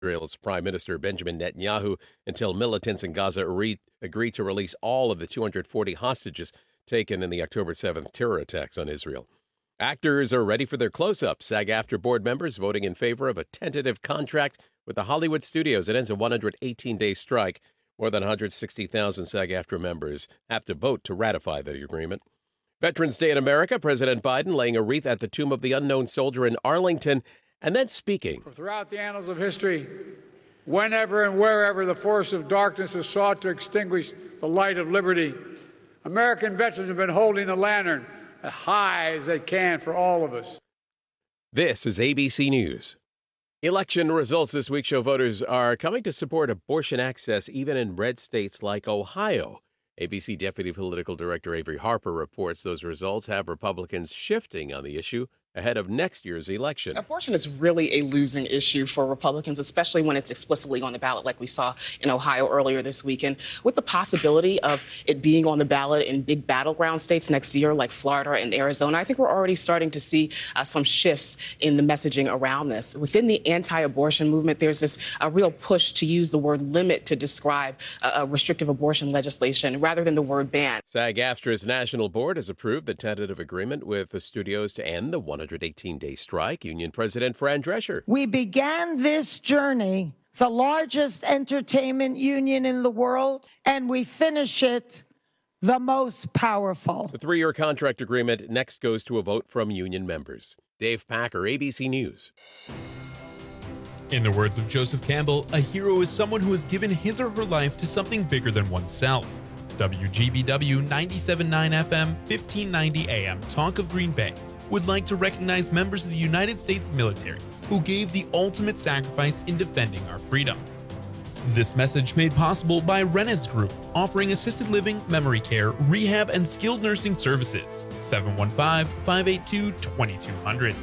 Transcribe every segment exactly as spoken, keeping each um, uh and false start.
Israel's Prime Minister Benjamin Netanyahu until militants in Gaza re- agree to release all of the two hundred forty hostages taken in the October seventh terror attacks on Israel. Actors are ready for their close-ups. SAG-AFTRA board members voting in favor of a tentative contract with the Hollywood studios. It ends a one hundred eighteen-day strike. More than one hundred sixty thousand SAG-AFTRA members have to vote to ratify the agreement. Veterans Day in America, President Biden laying a wreath at the tomb of the unknown soldier in Arlington, and then speaking. Throughout the annals of history, whenever and wherever the force of darkness has sought to extinguish the light of liberty, American veterans have been holding the lantern as high as they can for all of us. This is A B C News. Election results this week show voters are coming to support abortion access even in red states like Ohio. A B C Deputy Political Director Avery Harper reports those results have Republicans shifting on the issue ahead of next year's election. Abortion is really a losing issue for Republicans, especially when it's explicitly on the ballot like we saw in Ohio earlier this week. And with the possibility of it being on the ballot in big battleground states next year like Florida and Arizona, I think we're already starting to see uh, some shifts in the messaging around this. Within the anti-abortion movement, there's this a real push to use the word limit to describe uh, a restrictive abortion legislation rather than the word ban. SAG-AFTRA's national board has approved the tentative agreement with the studios to end the one hundred eighteen-day strike. Union President Fran Drescher. We began this journey, the largest entertainment union in the world, and we finish it the most powerful. The three-year contract agreement next goes to a vote from union members. Dave Packer, A B C News. In the words of Joseph Campbell, a hero is someone who has given his or her life to something bigger than oneself. W G B W ninety-seven point nine F M, fifteen ninety A M, Talk of Green Bay would like to recognize members of the United States military who gave the ultimate sacrifice in defending our freedom. This message made possible by Rennes Group, offering assisted living, memory care, rehab, and skilled nursing services. seven one five, five eight two, two two zero zero.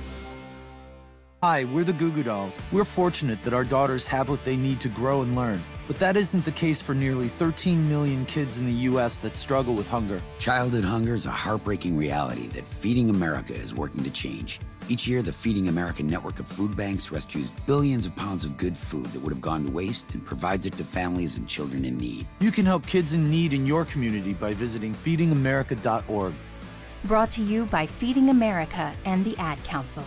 Hi, we're the Goo Goo Dolls. We're fortunate that our daughters have what they need to grow and learn. But that isn't the case for nearly thirteen million kids in the U S that struggle with hunger. Childhood hunger is a heartbreaking reality that Feeding America is working to change. Each year, the Feeding America network of food banks rescues billions of pounds of good food that would have gone to waste and provides it to families and children in need. You can help kids in need in your community by visiting feeding america dot org. Brought to you by Feeding America and the Ad Council.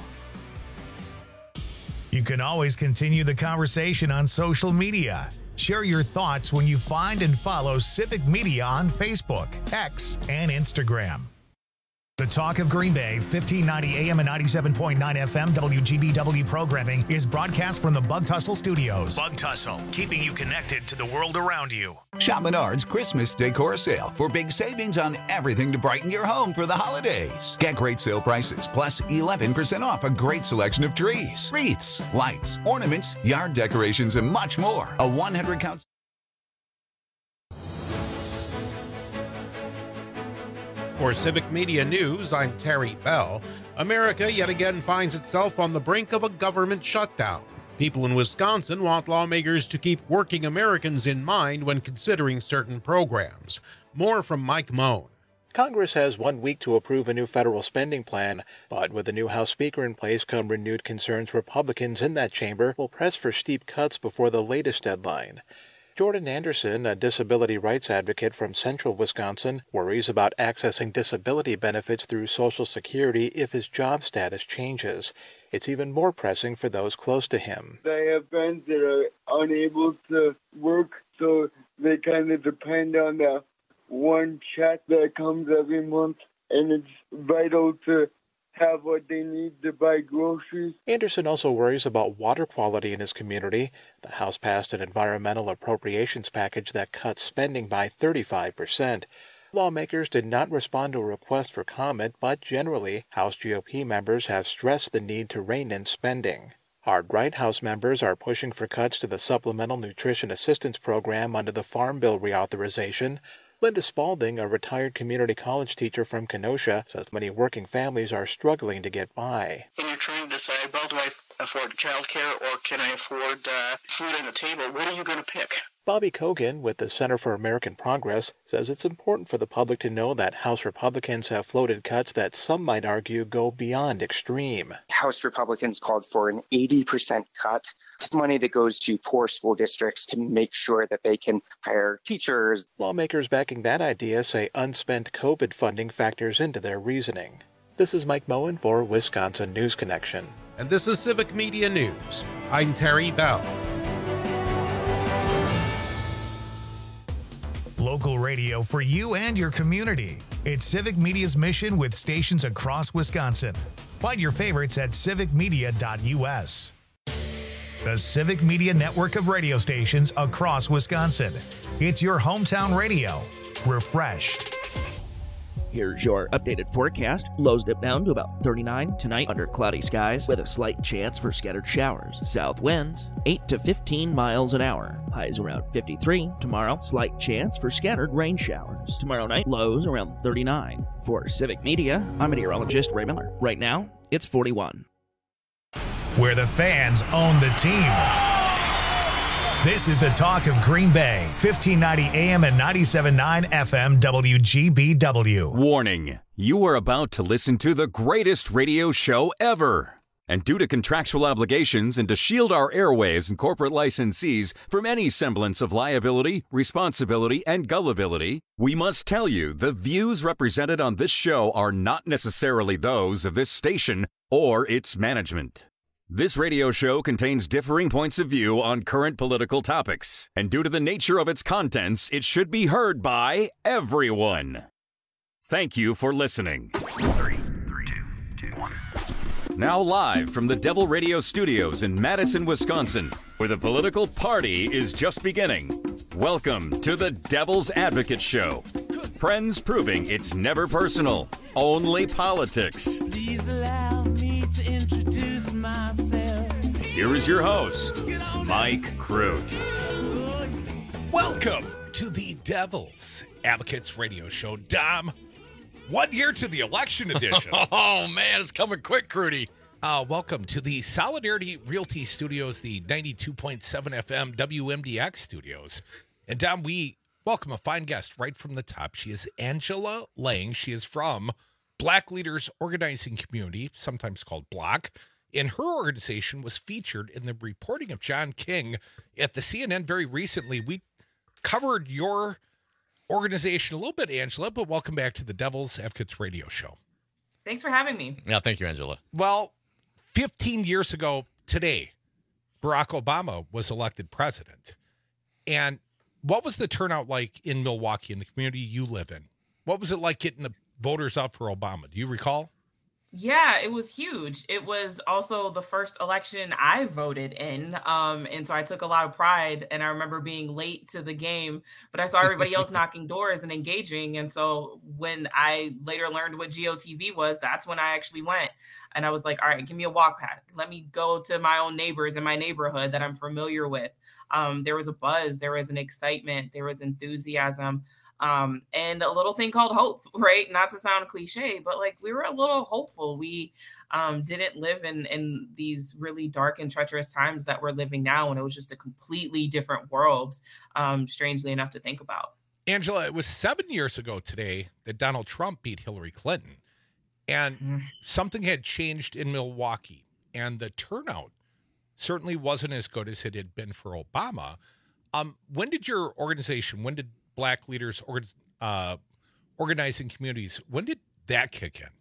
You can always continue the conversation on social media. Share your thoughts when you find and follow Civic Media on Facebook, X, and Instagram. The Talk of Green Bay, fifteen ninety A M and ninety-seven point nine F M W G B W programming is broadcast from the Bug Tussle Studios. Bug Tussle, keeping you connected to the world around you. Shop Menards Christmas decor sale for big savings on everything to brighten your home for the holidays. Get great sale prices plus eleven percent off a great selection of trees, wreaths, lights, ornaments, yard decorations, and much more. A one hundred count. For Civic Media News, I'm Terry Bell. America yet again finds itself on the brink of a government shutdown. People in Wisconsin want lawmakers to keep working Americans in mind when considering certain programs. More from Mike Moan. Congress has one week to approve a new federal spending plan, but with the new House Speaker in place come renewed concerns Republicans in that chamber will press for steep cuts before the latest deadline. Jordan Anderson, a disability rights advocate from central Wisconsin, worries about accessing disability benefits through Social Security if his job status changes. It's even more pressing for those close to him. I have friends that are unable to work, so they kind of depend on the one check that comes every month, and it's vital to have what they need to buy groceries. Anderson also worries about water quality in his community. The House passed an environmental appropriations package that cuts spending by thirty-five percent. Lawmakers did not respond to a request for comment, but generally, House G O P members have stressed the need to rein in spending. Hard-right House members are pushing for cuts to the Supplemental Nutrition Assistance Program under the Farm Bill reauthorization. Linda Spalding, a retired community college teacher from Kenosha, says many working families are struggling to get by. And you're trying decide, well, do I afford childcare or can I afford uh, food on the table? What are you going to pick? Bobby Kogan with the Center for American Progress says it's important for the public to know that House Republicans have floated cuts that some might argue go beyond extreme. House Republicans called for an eighty percent cut. It's money that goes to poor school districts to make sure that they can hire teachers. Lawmakers backing that idea say unspent COVID funding factors into their reasoning. This is Mike Moen for Wisconsin News Connection. And this is Civic Media News. I'm Terry Bell. Local radio for you and your community. It's Civic Media's mission with stations across Wisconsin. Find your favorites at civic media dot u s. The Civic Media network of radio stations across Wisconsin. It's your hometown radio. Refreshed. Here's your updated forecast. Lows dip down to about thirty-nine tonight under cloudy skies with a slight chance for scattered showers. South winds eight to fifteen miles an hour. Highs around fifty-three. Tomorrow, slight chance for scattered rain showers. Tomorrow night, lows around thirty-nine. For Civic Media, I'm meteorologist Ray Miller. Right now, it's forty-one. Where the fans own the team. This is the talk of Green Bay, fifteen ninety A M and ninety-seven point nine F M W G B W. Warning, you are about to listen to the greatest radio show ever. And due to contractual obligations and to shield our airwaves and corporate licensees from any semblance of liability, responsibility, and gullibility, we must tell you the views represented on this show are not necessarily those of this station or its management. This radio show contains differing points of view on current political topics, and due to the nature of its contents, it should be heard by everyone. Thank you for listening. Three, three, two, two, one. Now live from the Devil Radio Studios in Madison, Wisconsin, where the political party is just beginning. Welcome to the Devil's Advocate Show. Friends proving it's never personal, only politics. Please allow me to introduce myself. Here is your host, Mike Crute. Welcome to the Devil's Advocates Radio Show. Dom, one year to the election edition. Oh, man, it's coming quick, Crudy. Uh, welcome to the Solidarity Realty Studios, the ninety-two point seven F M W M D X studios. And Dom, we welcome a fine guest right from the top. She is Angela Lang. She is from Black Leaders Organizing Community, sometimes called BLOC. And her organization was featured in the reporting of John King at the C N N very recently. We covered your organization a little bit, Angela, but welcome back to the Devil's Advocates Radio Show. Thanks for having me. Yeah, thank you, Angela. Well, fifteen years ago today, Barack Obama was elected president. And what was the turnout like in Milwaukee, in the community you live in? What was it like getting the voters out for Obama? Do you recall? Yeah, it was huge. It was also the first election I voted in. Um, and so I took a lot of pride, and I remember being late to the game, but I saw everybody else knocking doors and engaging. And so when I later learned what G O T V was, that's when I actually went. And I was like, all right, give me a walk path. Let me go to my own neighbors in my neighborhood that I'm familiar with. Um, there was a buzz, there was an excitement, there was enthusiasm. Um, and a little thing called hope, right? Not to sound cliche, but like we were a little hopeful. We um, didn't live in, in these really dark and treacherous times that we're living now. And it was just a completely different world, um, strangely enough to think about. Angela, it was seven years ago today that Donald Trump beat Hillary Clinton. And mm-hmm. something had changed in Milwaukee. And the turnout certainly wasn't as good as it had been for Obama. Um, when did your organization, when did Black Leaders uh, Organizing Communities, when did that kick in?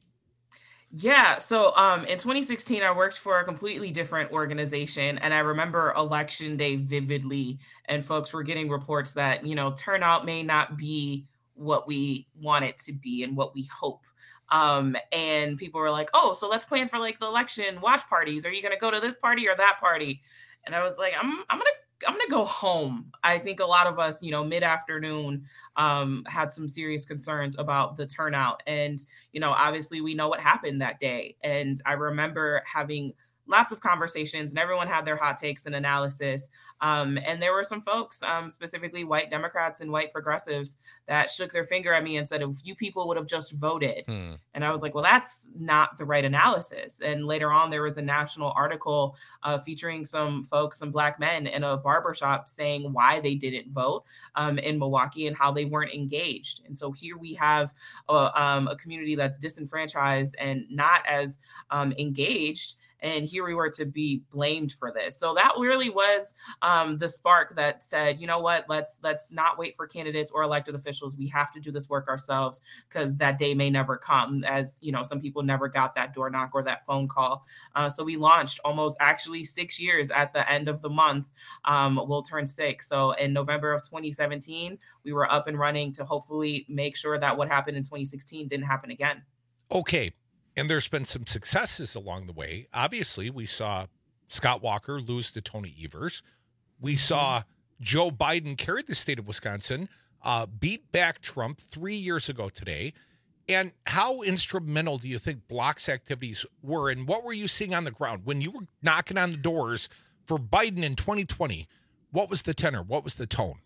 Yeah, so um, in twenty sixteen, I worked for a completely different organization, and I remember Election Day vividly, and folks were getting reports that, you know, turnout may not be what we want it to be and what we hope. Um, and people were like, oh, so let's plan for like the election watch parties. Are you going to go to this party or that party? And I was like, I'm, I'm going to I'm going to go home. I think a lot of us, you know, mid-afternoon um, had some serious concerns about the turnout. And, you know, obviously we know what happened that day. And I remember having lots of conversations, and everyone had their hot takes and analysis. Um, and there were some folks, um, specifically white Democrats and white progressives, that shook their finger at me and said, if you people would have just voted. Hmm. And I was like, well, that's not the right analysis. And later on, there was a national article uh, featuring some folks, some Black men in a barbershop saying why they didn't vote um, in Milwaukee and how they weren't engaged. And so here we have a, um, a community that's disenfranchised and not as um, engaged. And here we were to be blamed for this. So that really was um, the spark that said, you know what, let's let's not wait for candidates or elected officials. We have to do this work ourselves, because that day may never come, as, you know, some people never got that door knock or that phone call. Uh, so we launched almost actually six years at the end of the month. Um, we'll turn six. So in November of twenty seventeen, we were up and running to hopefully make sure that what happened in twenty sixteen didn't happen again. Okay. And there's been some successes along the way. Obviously, we saw Scott Walker lose to Tony Evers. We saw Joe Biden carry the state of Wisconsin, uh, beat back Trump three years ago today. And how instrumental do you think Block's activities were? And what were you seeing on the ground when you were knocking on the doors for Biden in twenty twenty? What was the tenor? What was the tone?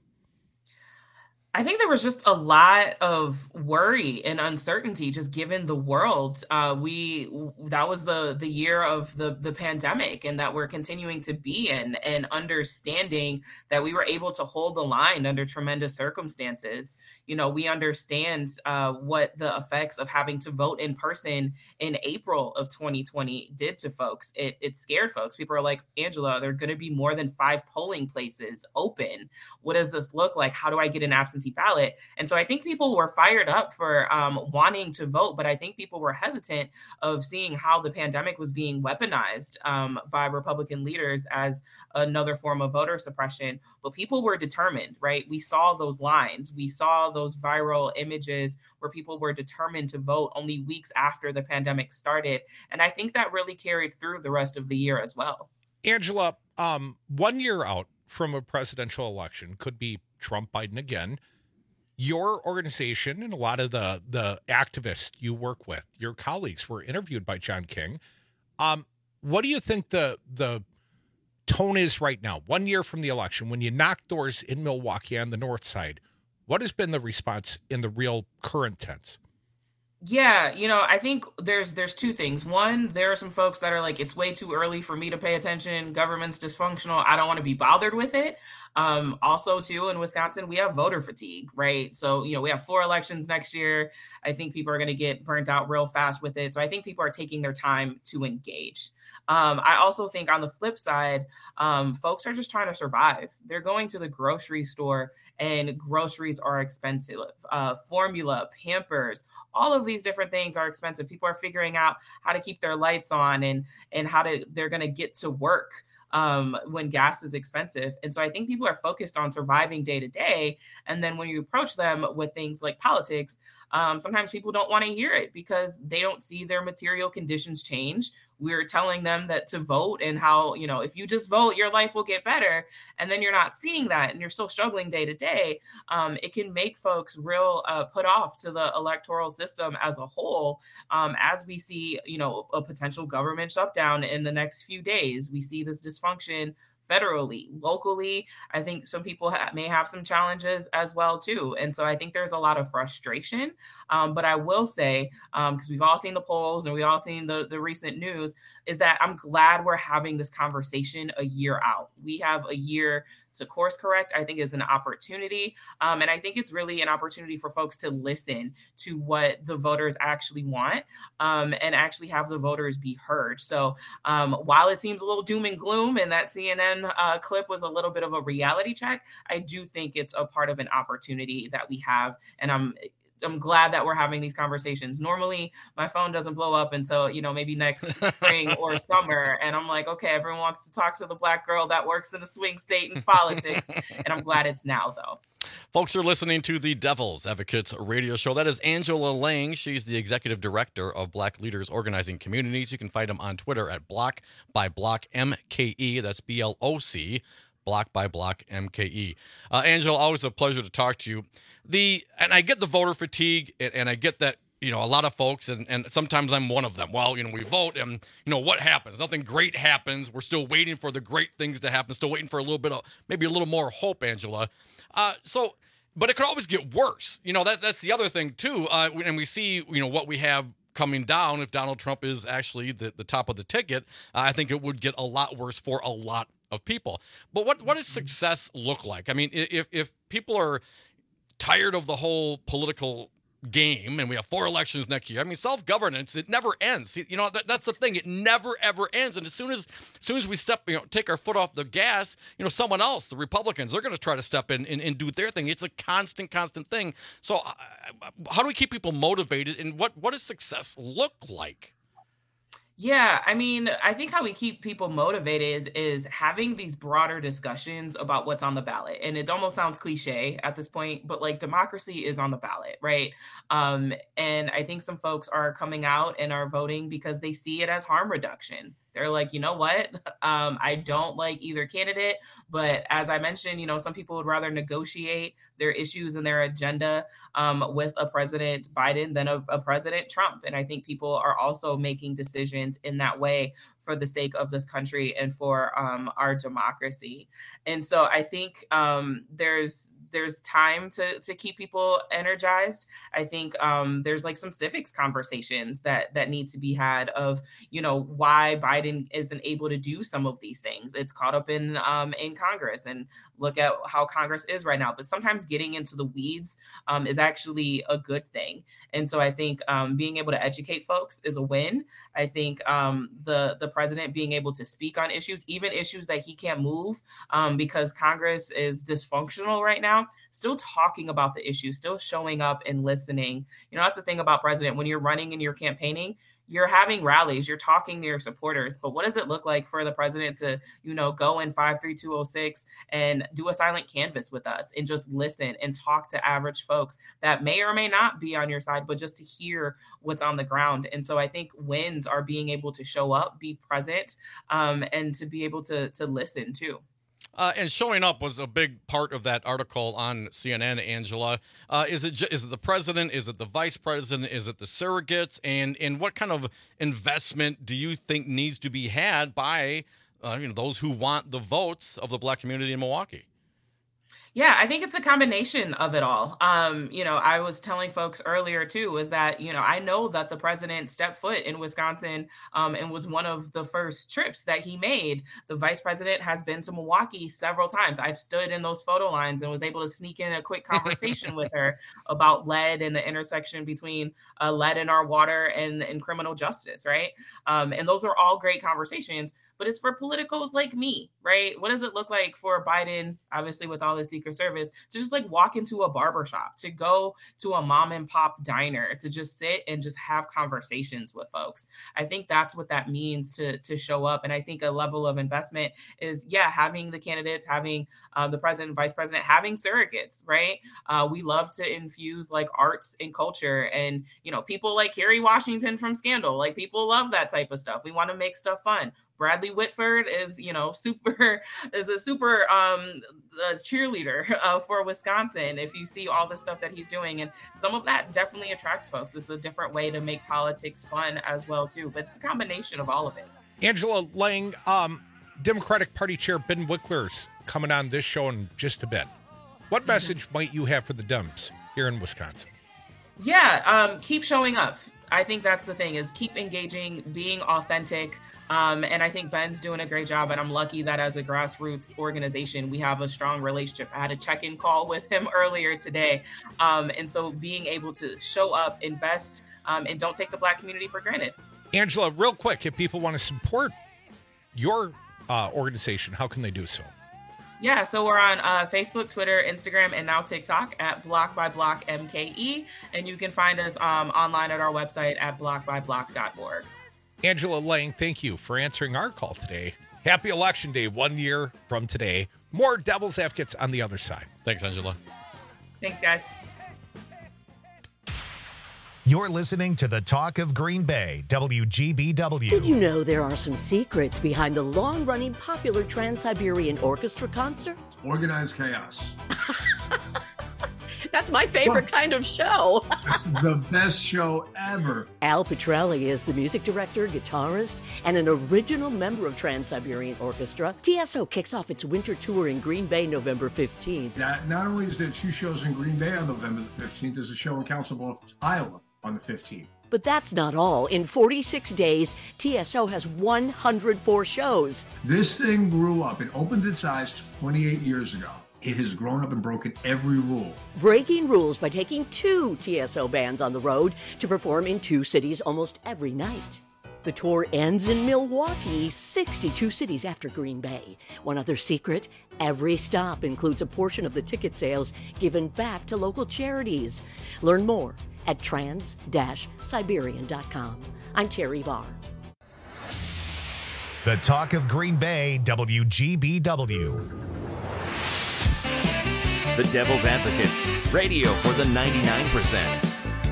I think there was just a lot of worry and uncertainty, just given the world. Uh, we that was the the year of the the pandemic, and that we're continuing to be in, and understanding that we were able to hold the line under tremendous circumstances. You know, we understand uh, what the effects of having to vote in person in April of twenty twenty did to folks. It it scared folks. People are like, Angela, there are going to be more than five polling places open. What does this look like? How do I get an absentee ballot? And so I think people were fired up for um, wanting to vote, but I think people were hesitant of seeing how the pandemic was being weaponized um, by Republican leaders as another form of voter suppression. But people were determined, right? We saw those lines. We saw those viral images where people were determined to vote only weeks after the pandemic started. And I think that really carried through the rest of the year as well. Angela, um, one year out from a presidential election, could be Trump, Biden again. Your organization and a lot of the the activists you work with, your colleagues, were interviewed by John King. Um, what do you think the the tone is right now, one year from the election, when you knock doors in Milwaukee on the north side? What has been the response in the real current tense? Yeah, you know, I think there's there's two things. One, there are some folks that are like, it's way too early for me to pay attention. Government's dysfunctional. I don't want to be bothered with it. Um, also, too, in Wisconsin, we have voter fatigue, right? So, you know, we have four elections next year. I think people are going to get burnt out real fast with it. So I think people are taking their time to engage. Um, I also think on the flip side, um, folks are just trying to survive. They're going to the grocery store, and groceries are expensive. Uh, formula, Pampers, all of these different things are expensive. People are figuring out how to keep their lights on, and and how to they're going to get to work um, when gas is expensive. And so I think people are focused on surviving day to day. And then when you approach them with things like politics, um, sometimes people don't want to hear it because they don't see their material conditions change. We're telling them that to vote, and how, you know, if you just vote, your life will get better. And then you're not seeing that, and you're still struggling day to day. Um, it can make folks real uh, put off to the electoral system as a whole. Um, as we see, you know, a potential government shutdown in the next few days, we see this dysfunction federally, locally. I think some people ha- may have some challenges as well, too. And so I think there's a lot of frustration. Um, but I will say, because um, we've all seen the polls and we've all seen the, the recent news, is that I'm glad we're having this conversation a year out. We have a year to course correct, I think, is an opportunity. Um, and I think it's really an opportunity for folks to listen to what the voters actually want, um, and actually have the voters be heard. So um, while it seems a little doom and gloom, and that C N N uh, clip was a little bit of a reality check, I do think it's a part of an opportunity that we have. And I'm I'm glad that we're having these conversations. Normally, my phone doesn't blow up until, you know, maybe next spring or summer. And I'm like, okay, everyone wants to talk to the Black girl that works in a swing state in politics. And I'm glad it's now, though. Folks are listening to the Devil's Advocates radio show. That is Angela Lang. She's the executive director of Black Leaders Organizing Communities. You can find them on Twitter at Block by Block M K E. That's B L O C. Block by Block M K E. Uh, Angela, always a pleasure to talk to you. The and I get the voter fatigue, and, and I get that you know, a lot of folks, and, and sometimes I'm one of them. Well, you know, we vote and, you know, what happens? Nothing great happens. We're still waiting for the great things to happen, still waiting for a little bit of, maybe a little more hope, Angela. Uh, so, but it could always get worse. You know, that that's the other thing, too. Uh, and we see, you know, what we have coming down. If Donald Trump is actually the, the top of the ticket, uh, I think it would get a lot worse for a lot of people. But what, what does success look like? I mean, if if people are tired of the whole political game, and we have four elections next year. I mean, self-governance, it never ends. You know, that, that's the thing. It never, ever ends. And as soon as as soon as we step, you know, take our foot off the gas, you know, someone else, the Republicans, they're going to try to step in and, and do their thing. It's a constant, constant thing. So uh, how do we keep people motivated, and what, what does success look like? Yeah, I mean, I think how we keep people motivated is, is having these broader discussions about what's on the ballot. And it almost sounds cliche at this point, but like democracy is on the ballot, right? Um, and I think some folks are coming out and are voting because they see it as harm reduction. They're like, you know what? Um, I don't like either candidate, but as I mentioned, you know, some people would rather negotiate their issues and their agenda um, with a President Biden than a, a President Trump. And I think people are also making decisions in that way for the sake of this country and for um, our democracy. And so I think um, there's there's time to to keep people energized. I think um, there's like some civics conversations that that need to be had of, you know, why Biden isn't able to do some of these things. It's caught up in um, in Congress, and look at how Congress is right now. But sometimes getting into the weeds um, is actually a good thing. And so I think um, being able to educate folks is a win. I think um, the the president being able to speak on issues, even issues that he can't move um, because Congress is dysfunctional right now, still talking about the issue, still showing up and listening. You know, that's the thing about president. When you're running and you're campaigning, you're having rallies, you're talking to your supporters. But what does it look like for the president to, you know, go in five three two oh six and do a silent canvas with us and just listen and talk to average folks that may or may not be on your side, but just to hear what's on the ground? And so I think wins are being able to show up, be present, um, and to be able to to listen too. Uh, and showing up was a big part of that article on C N N, Angela. Uh, is it ju- is it the president? Is it the vice president? Is it the surrogates? And and what kind of investment do you think needs to be had by uh, you know, those who want the votes of the Black community in Milwaukee? Yeah, I think it's a combination of it all. Um, you know, I was telling folks earlier, too, is that, you know, I know that the president stepped foot in Wisconsin um, and was one of the first trips that he made. The vice president has been to Milwaukee several times. I've stood in those photo lines and was able to sneak in a quick conversation with her about lead and the intersection between uh, lead in our water and, and criminal justice, right? Um, and those are all great conversations. But it's for politicos like me, right? What does it look like for Biden, obviously with all the Secret Service, to just like walk into a barbershop, to go to a mom and pop diner, to just sit and just have conversations with folks? I think that's what that means to, to show up. And I think a level of investment is, yeah, having the candidates, having uh, the president and vice president, having surrogates, right? Uh, we love to infuse like arts and culture, and, you know, people like Kerry Washington from Scandal, like people love that type of stuff. We want to make stuff fun. Bradley Whitford is, you know, super is a super um, uh, cheerleader uh, for Wisconsin. If you see all the stuff that he's doing, and some of that definitely attracts folks. It's a different way to make politics fun as well, too. But it's a combination of all of it. Angela Lang, um, Democratic Party Chair Ben Wickler's coming on this show in just a bit. What mm-hmm. message might you have for the Dems here in Wisconsin? Yeah, um, keep showing up. I think that's the thing, is keep engaging, being authentic. Um, and I think Ben's doing a great job, and I'm lucky that as a grassroots organization, we have a strong relationship. I had a check-in call with him earlier today. Um, and so being able to show up, invest, um, and don't take the Black community for granted. Angela, real quick, if people want to support your uh, organization, how can they do so? Yeah, so we're on uh, Facebook, Twitter, Instagram, and now TikTok at Block by Block M K E. And you can find us um, online at our website at block by block dot org. Angela Lang, thank you for answering our call today. Happy Election Day, one year from today. More Devil's Advocates on the other side. Thanks, Angela. Thanks, guys. You're listening to the Talk of Green Bay, W G B W. Did you know there are some secrets behind the long-running popular Trans-Siberian Orchestra concert? Organized chaos. That's my favorite kind of show. It's the best show ever. Al Pitrelli is the music director, guitarist, and an original member of Trans-Siberian Orchestra. T S O kicks off its winter tour in Green Bay November fifteenth. Not, not only is there two shows in Green Bay on November the fifteenth, there's a show in Council Bluffs, Iowa on the fifteenth. But that's not all. In forty-six days, T S O has one hundred four shows. This thing grew up. It opened its eyes twenty-eight years ago. It has grown up and broken every rule. Breaking rules by taking two T S O bands on the road to perform in two cities almost every night. The tour ends in Milwaukee, sixty-two cities after Green Bay. One other secret, every stop includes a portion of the ticket sales given back to local charities. Learn more at trans dash siberian dot com. I'm Terry Barr. The Talk of Green Bay, W G B W. The Devil's Advocates, radio for the ninety-nine percent.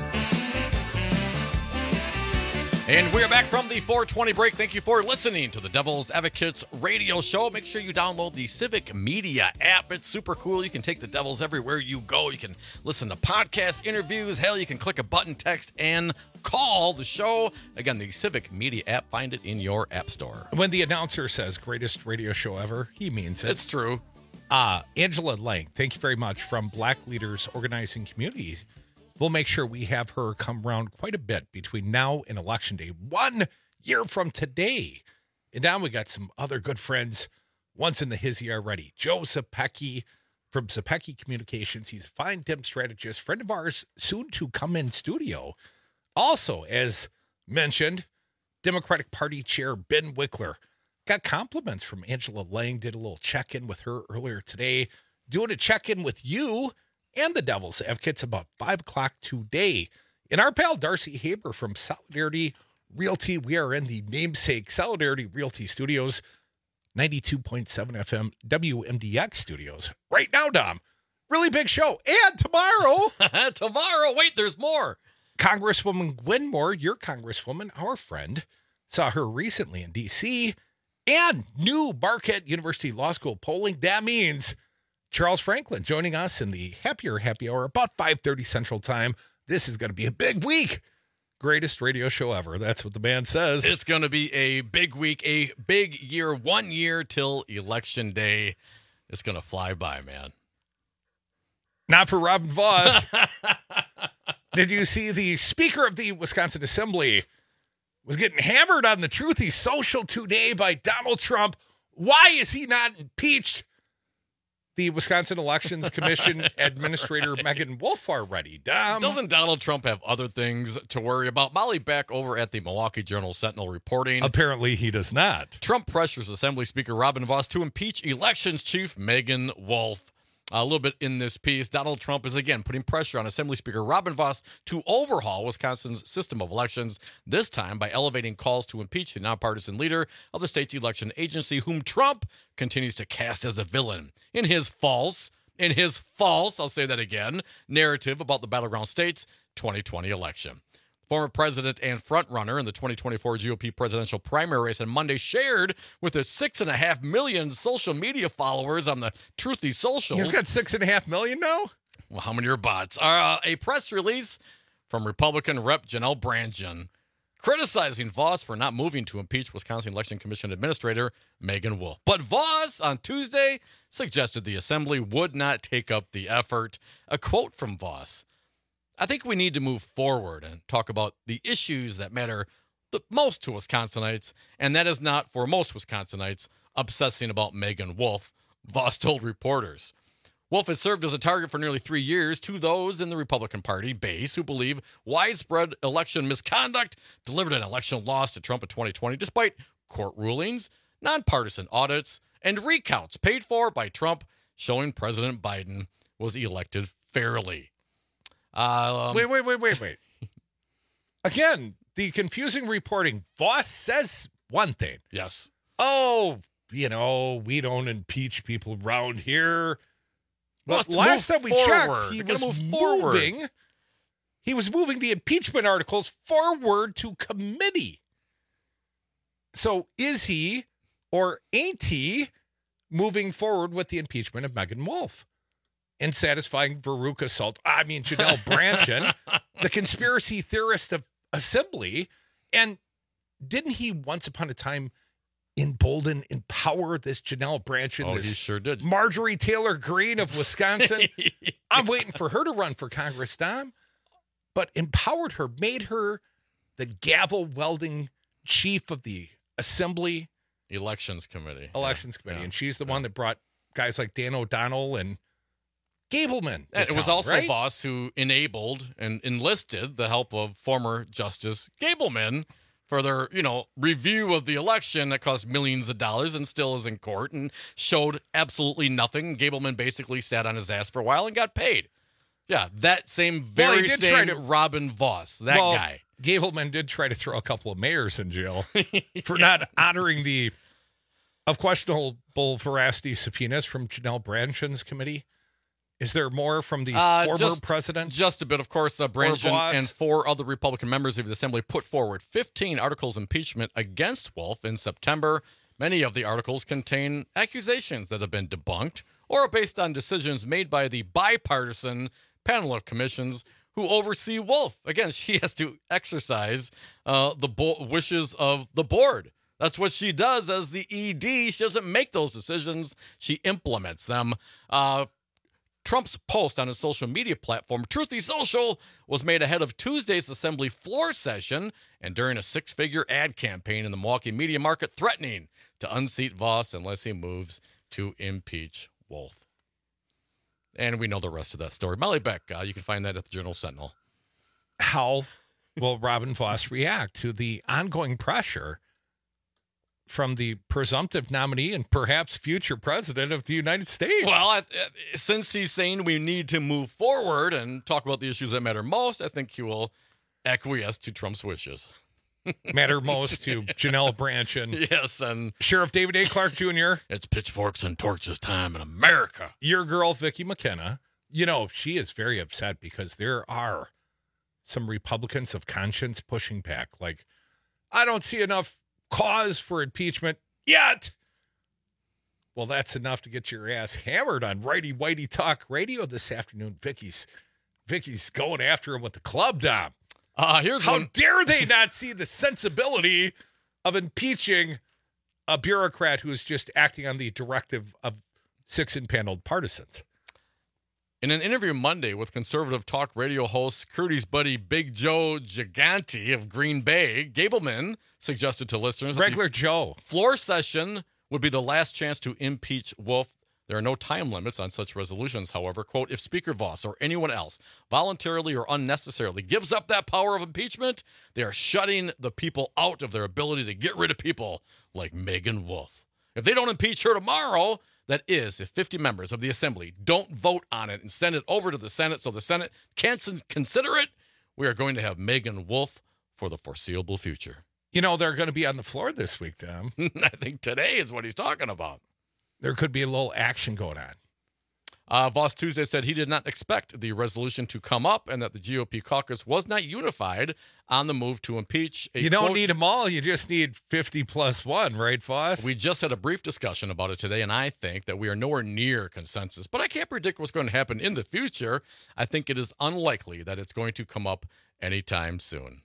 And we're back from the four twenty break. Thank you for listening to the Devil's Advocates radio show. Make sure you download the Civic Media app. It's super cool. You can take the Devils everywhere you go. You can listen to podcasts, interviews. Hell, you can click a button, text, and call the show. Again, the Civic Media app. Find it in your app store. When the announcer says greatest radio show ever, he means it. It's true. Uh, Angela Lang, thank you very much, from Black Leaders Organizing Communities. We'll make sure we have her come around quite a bit between now and Election Day, one year from today. And now we got some other good friends, once in the hizzy already. Joe Zepecki from Zepecki Communications. He's a fine dim strategist, friend of ours, soon to come in studio. Also, as mentioned, Democratic Party Chair Ben Wickler. Got compliments from Angela Lang, did a little check-in with her earlier today. Doing a check-in with you and the Devil's Advocates about five o'clock today. And our pal Darcy Haber from Solidarity Realty. We are in the namesake Solidarity Realty Studios, ninety-two point seven F M W M D X studios. Right now, Dom. Really big show. And tomorrow. tomorrow. Wait, there's more. Congresswoman Gwen Moore, your congresswoman, our friend, saw her recently in D C And new Marquette University Law School polling. That means Charles Franklin joining us in the Happier Happy Hour about five thirty Central Time. This is going to be a big week. Greatest radio show ever. That's what the man says. It's going to be a big week, a big year, one year till Election Day. It's going to fly by, man. Not for Robin Vos. Did you see the Speaker of the Wisconsin Assembly was getting hammered on the Truthy Social today by Donald Trump? Why is he not impeached? The Wisconsin Elections Commission Administrator Megan Wolf already. Dom. Doesn't Donald Trump have other things to worry about? Molly Beck over at the Milwaukee Journal Sentinel reporting. Apparently he does not. Trump pressures Assembly Speaker Robin Vos to impeach Elections Chief Megan Wolf. A little bit in this piece, Donald Trump is again putting pressure on Assembly Speaker Robin Vos to overhaul Wisconsin's system of elections, this time by elevating calls to impeach the nonpartisan leader of the state's election agency, whom Trump continues to cast as a villain in his false, in his false, I'll say that again, narrative about the Battleground States twenty twenty election. Former president and frontrunner in the twenty twenty-four G O P presidential primary race on Monday shared with his six and a half million social media followers on the Truthy Socials. He's got six and a half million now? Well, how many are bots? Uh, a press release from Republican Rep Janelle Brandtjen criticizing Vos for not moving to impeach Wisconsin Election Commission Administrator Megan Wolf. But Vos on Tuesday suggested the Assembly would not take up the effort. A quote from Vos: I think we need to move forward and talk about the issues that matter the most to Wisconsinites, and that is not, for most Wisconsinites, obsessing about Megan Wolf, Vos told reporters. Wolf has served as a target for nearly three years to those in the Republican Party base who believe widespread election misconduct delivered an election loss to Trump in twenty twenty, despite court rulings, nonpartisan audits, and recounts paid for by Trump showing President Biden was elected fairly. Um, wait, wait, wait, wait, wait. Again, the confusing reporting. Vos says one thing. Yes. Oh, you know, we don't impeach people around here. Well, But last time we forward. checked, he They're gonna was move forward. moving. He was moving the impeachment articles forward to committee. So is he or ain't he moving forward with the impeachment of Megan Wolf? and satisfying Veruca Salt. I mean, Janelle Brandtjen, the conspiracy theorist of Assembly. And didn't he once upon a time embolden, empower this Janelle Brandtjen? Oh, this he sure did. Marjorie Taylor Greene of Wisconsin. I'm waiting for her to run for Congress, Dom. But empowered her, made her the gavel-wielding chief of the Assembly. Elections Committee. Elections yeah. Committee. Yeah. And she's the yeah. one that brought guys like Dan O'Donnell and Gableman. And it was town, also right? Voss who enabled and enlisted the help of former Justice Gableman for their, you know, review of the election that cost millions of dollars and still is in court and showed absolutely nothing. Gableman basically sat on his ass for a while and got paid. Yeah, that same very well, same to, Robin Voss, that well, guy. Gableman did try to throw a couple of mayors in jail for not honoring the of questionable veracity subpoenas from Janelle Brandtjen's committee. Is there more from the uh, former just, president? Just a bit. Of course, uh, Brandtjen and four other Republican members of the Assembly put forward fifteen articles of impeachment against Wolf in September. Many of the articles contain accusations that have been debunked or are based on decisions made by the bipartisan panel of commissions who oversee Wolf. Again, she has to exercise uh, the bo- wishes of the board. That's what she does as the E D. She doesn't make those decisions. She implements them. Uh, Trump's post on his social media platform, Truthy Social, was made ahead of Tuesday's Assembly floor session and during a six-figure ad campaign in the Milwaukee media market threatening to unseat Voss unless he moves to impeach Wolf. And we know the rest of that story. Molly Beck, uh, you can find that at the Journal Sentinel. How will Robin Voss react to the ongoing pressure from the presumptive nominee and perhaps future president of the United States? Well, I, since he's saying we need to move forward and talk about the issues that matter most, I think he will acquiesce to Trump's wishes. Matter most to Janelle Brandtjen. Yes, and Sheriff David A. Clark Junior It's pitchforks and torches time in America. Your girl, Vicki McKenna. You know, she is very upset because there are some Republicans of conscience pushing back. Like, I don't see enough cause for impeachment yet. Well, that's enough to get your ass hammered on Righty Whitey Talk Radio this afternoon. Vicky's Vicky's going after him with the club, Dom. Uh, here's How one. dare they not see the sensibility of impeaching a bureaucrat who is just acting on the directive of six impaneled partisans? In an interview Monday with conservative talk radio host Crudy's buddy Big Joe Gigante of Green Bay, Gableman suggested to listeners Regular Joe. Floor session would be the last chance to impeach Wolf. There are no time limits on such resolutions, however. Quote, if Speaker Voss or anyone else voluntarily or unnecessarily gives up that power of impeachment, they are shutting the people out of their ability to get rid of people like Megan Wolf. If they don't impeach her tomorrow, that is, if fifty members of the Assembly don't vote on it and send it over to the Senate so the Senate can't consider it, we are going to have Megan Wolf for the foreseeable future. You know, they're going to be on the floor this week, Tom. I think today is what he's talking about. There could be a little action going on. Uh, Voss Tuesday said he did not expect the resolution to come up and that the G O P caucus was not unified on the move to impeach. A you don't quote, need them all. You just need fifty plus one, right, Voss? We just had a brief discussion about it today, and I think that we are nowhere near consensus. But I can't predict what's going to happen in the future. I think it is unlikely that it's going to come up anytime soon.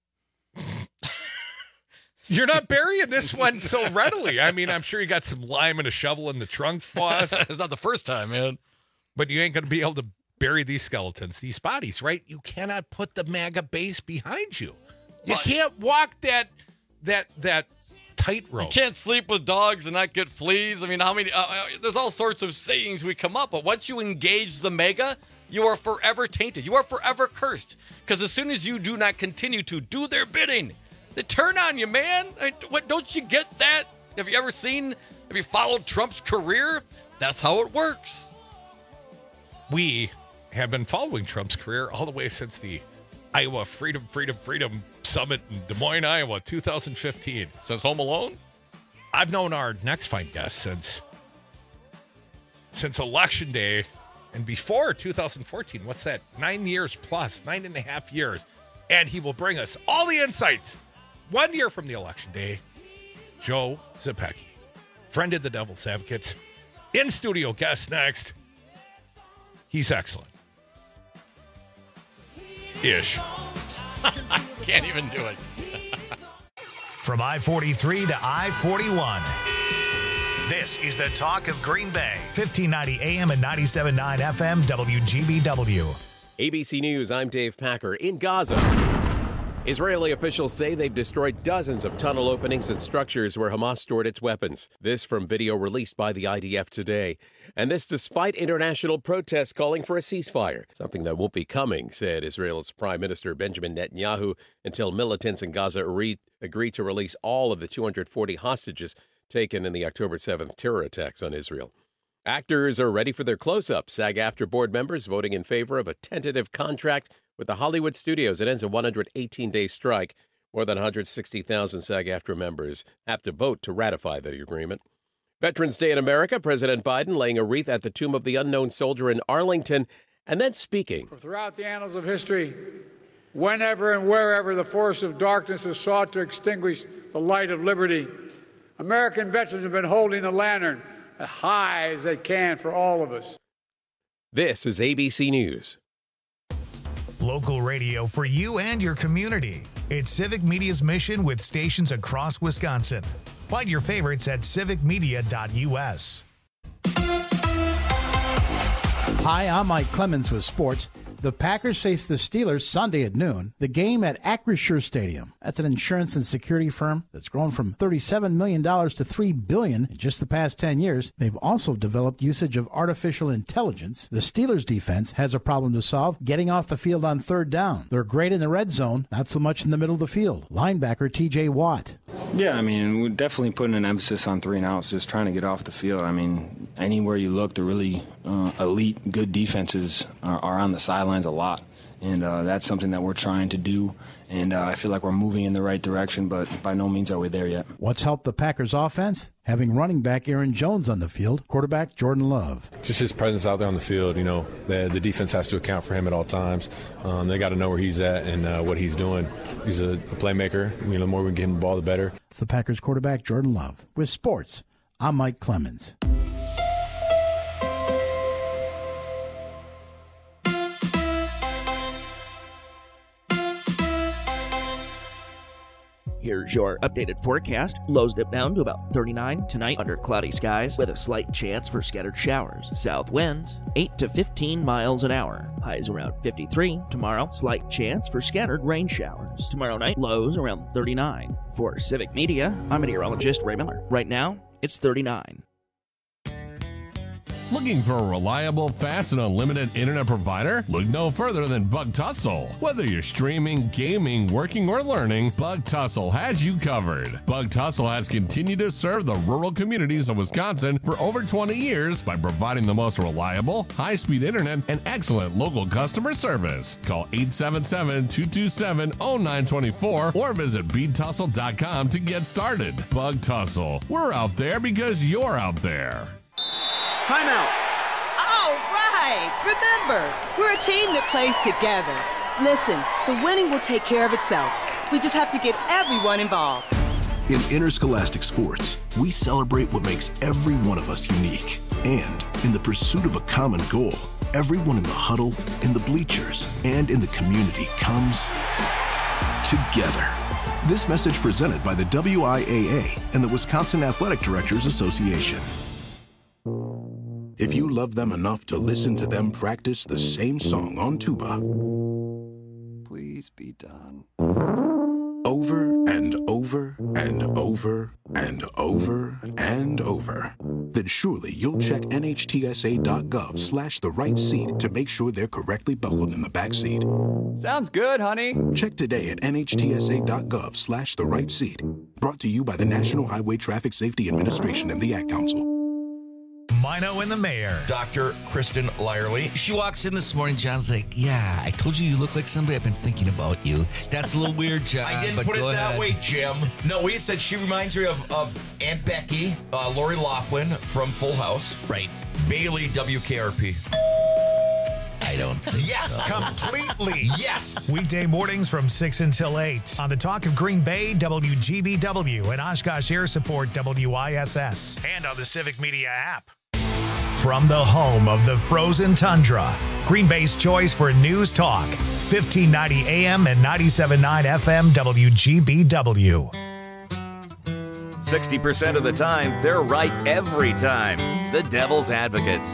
You're not burying this one so readily. I mean, I'm sure you got some lime and a shovel in the trunk, boss. It's not the first time, man. But you ain't going to be able to bury these skeletons, these bodies, right? You cannot put the MAGA base behind you. You What? can't walk that that that tightrope. You can't sleep with dogs and not get fleas. I mean, how many? Uh, uh, there's all sorts of sayings we come up, but once you engage the mega, you are forever tainted. You are forever cursed. Because as soon as you do not continue to do their bidding, they turn on you, man. I mean, what? Don't you get that? Have you ever seen? Have you followed Trump's career? That's how it works. We have been following Trump's career all the way since the Iowa Freedom, Freedom, Freedom Summit in Des Moines, Iowa, two thousand fifteen. Since Home Alone? I've known our next fine guest since since Election Day and before two thousand fourteen. What's that? Nine years plus, nine and a half years. And he will bring us all the insights one year from the Election Day. Joe Zepecki, friend of the Devil's Advocates, in studio guest next. He's excellent. Ish. Can't even do it. From I forty-three to I forty-one. This is the Talk of Green Bay. fifteen ninety A M and ninety-seven point nine F M W G B W. A B C News, I'm Dave Packer. In Gaza, Israeli officials say they've destroyed dozens of tunnel openings and structures where Hamas stored its weapons. This from video released by the I D F today. And this despite international protests calling for a ceasefire, something that won't be coming, said Israel's Prime Minister Benjamin Netanyahu, until militants in Gaza re- agree to release all of the two hundred forty hostages taken in the October seventh terror attacks on Israel. Actors are ready for their close-ups. SAG-AFTRA board members voting in favor of a tentative contract with the Hollywood studios. It ends a one hundred eighteen day strike. More than one hundred sixty thousand SAG-AFTRA members have to vote to ratify the agreement. Veterans Day in America, President Biden laying a wreath at the tomb of the unknown soldier in Arlington, and then speaking. Throughout the annals of history, whenever and wherever the force of darkness has sought to extinguish the light of liberty, American veterans have been holding the lantern as high as they can for all of us. This is A B C News. Local radio for you and your community. It's Civic Media's mission with stations across Wisconsin. Find your favorites at civic media dot U S. Hi, I'm Mike Clemens with sports. The Packers face the Steelers Sunday at noon. The game at Acrisure Stadium. That's an insurance and security firm that's grown from thirty-seven million dollars to three billion dollars in just the past ten years. They've also developed usage of artificial intelligence. The Steelers defense has a problem to solve, getting off the field on third down. They're great in the red zone, not so much in the middle of the field. Linebacker T J Watt. Yeah, I mean, we're definitely putting an emphasis on three and outs, just trying to get off the field. I mean, anywhere you look, the really uh, elite, good defenses are, are on the sidelines a lot, and uh, that's something that we're trying to do, and uh, I feel like we're moving in the right direction, but by no means are we there yet. What's helped the Packers offense? Having running back Aaron Jones on the field, quarterback Jordan Love. Just his presence out there on the field, you know, the, the defense has to account for him at all times. Um, they got to know where he's at and uh, what he's doing. He's a, a playmaker. You know, the more we get him the ball, the better. It's the Packers quarterback Jordan Love. With sports, I'm Mike Clemens. Here's your updated forecast. Lows dip down to about thirty-nine tonight under cloudy skies with a slight chance for scattered showers. South winds eight to fifteen miles an hour. Highs around fifty-three. Tomorrow, slight chance for scattered rain showers. Tomorrow night, lows around thirty-nine. For Civic Media, I'm meteorologist Ray Miller. Right now, it's thirty-nine. Looking for a reliable, fast, and unlimited internet provider? Look no further than Bug Tussle. Whether you're streaming, gaming, working, or learning, Bug Tussle has you covered. Bug Tussle has continued to serve the rural communities of Wisconsin for over twenty years by providing the most reliable, high-speed internet and excellent local customer service. Call eight seven seven, two two seven, zero nine two four or visit bead tussle dot com to get started. Bug Tussle. We're out there because you're out there. Timeout. All right. Remember, we're a team that plays together. Listen, the winning will take care of itself. We just have to get everyone involved. In interscholastic sports, we celebrate what makes every one of us unique. And in the pursuit of a common goal, everyone in the huddle, in the bleachers, and in the community comes together. This message presented by the W I A A and the Wisconsin Athletic Directors Association. If you love them enough to listen to them practice the same song on tuba, please be done. Over and over and over and over and over, then surely you'll check N H T S A dot gov slash the right seat to make sure they're correctly buckled in the back seat. Sounds good, honey. Check today at N H T S A dot gov slash the right seat. Brought to you by the National Highway Traffic Safety Administration and the Ad Council. Mino and the Mayor. Doctor Kristen Lyerly. She walks in this morning. John's like, yeah, I told you you look like somebody. I've been thinking about you. That's a little weird, John. I didn't but put it go that ahead. way, Jim. No, he said she reminds me of, of Aunt Becky, uh, Lori Loughlin from Full House. Right. Bailey, W K R P. I don't think Yes, so. completely. Yes. Weekday mornings from six until eight on the Talk of Green Bay, W G B W, and Oshkosh Air Support, W I S S, and on the Civic Media app. From the home of the frozen tundra, Green Bay's choice for news talk, fifteen ninety A M and ninety-seven point nine F M W G B W. sixty percent of the time, they're right every time. The Devil's Advocates.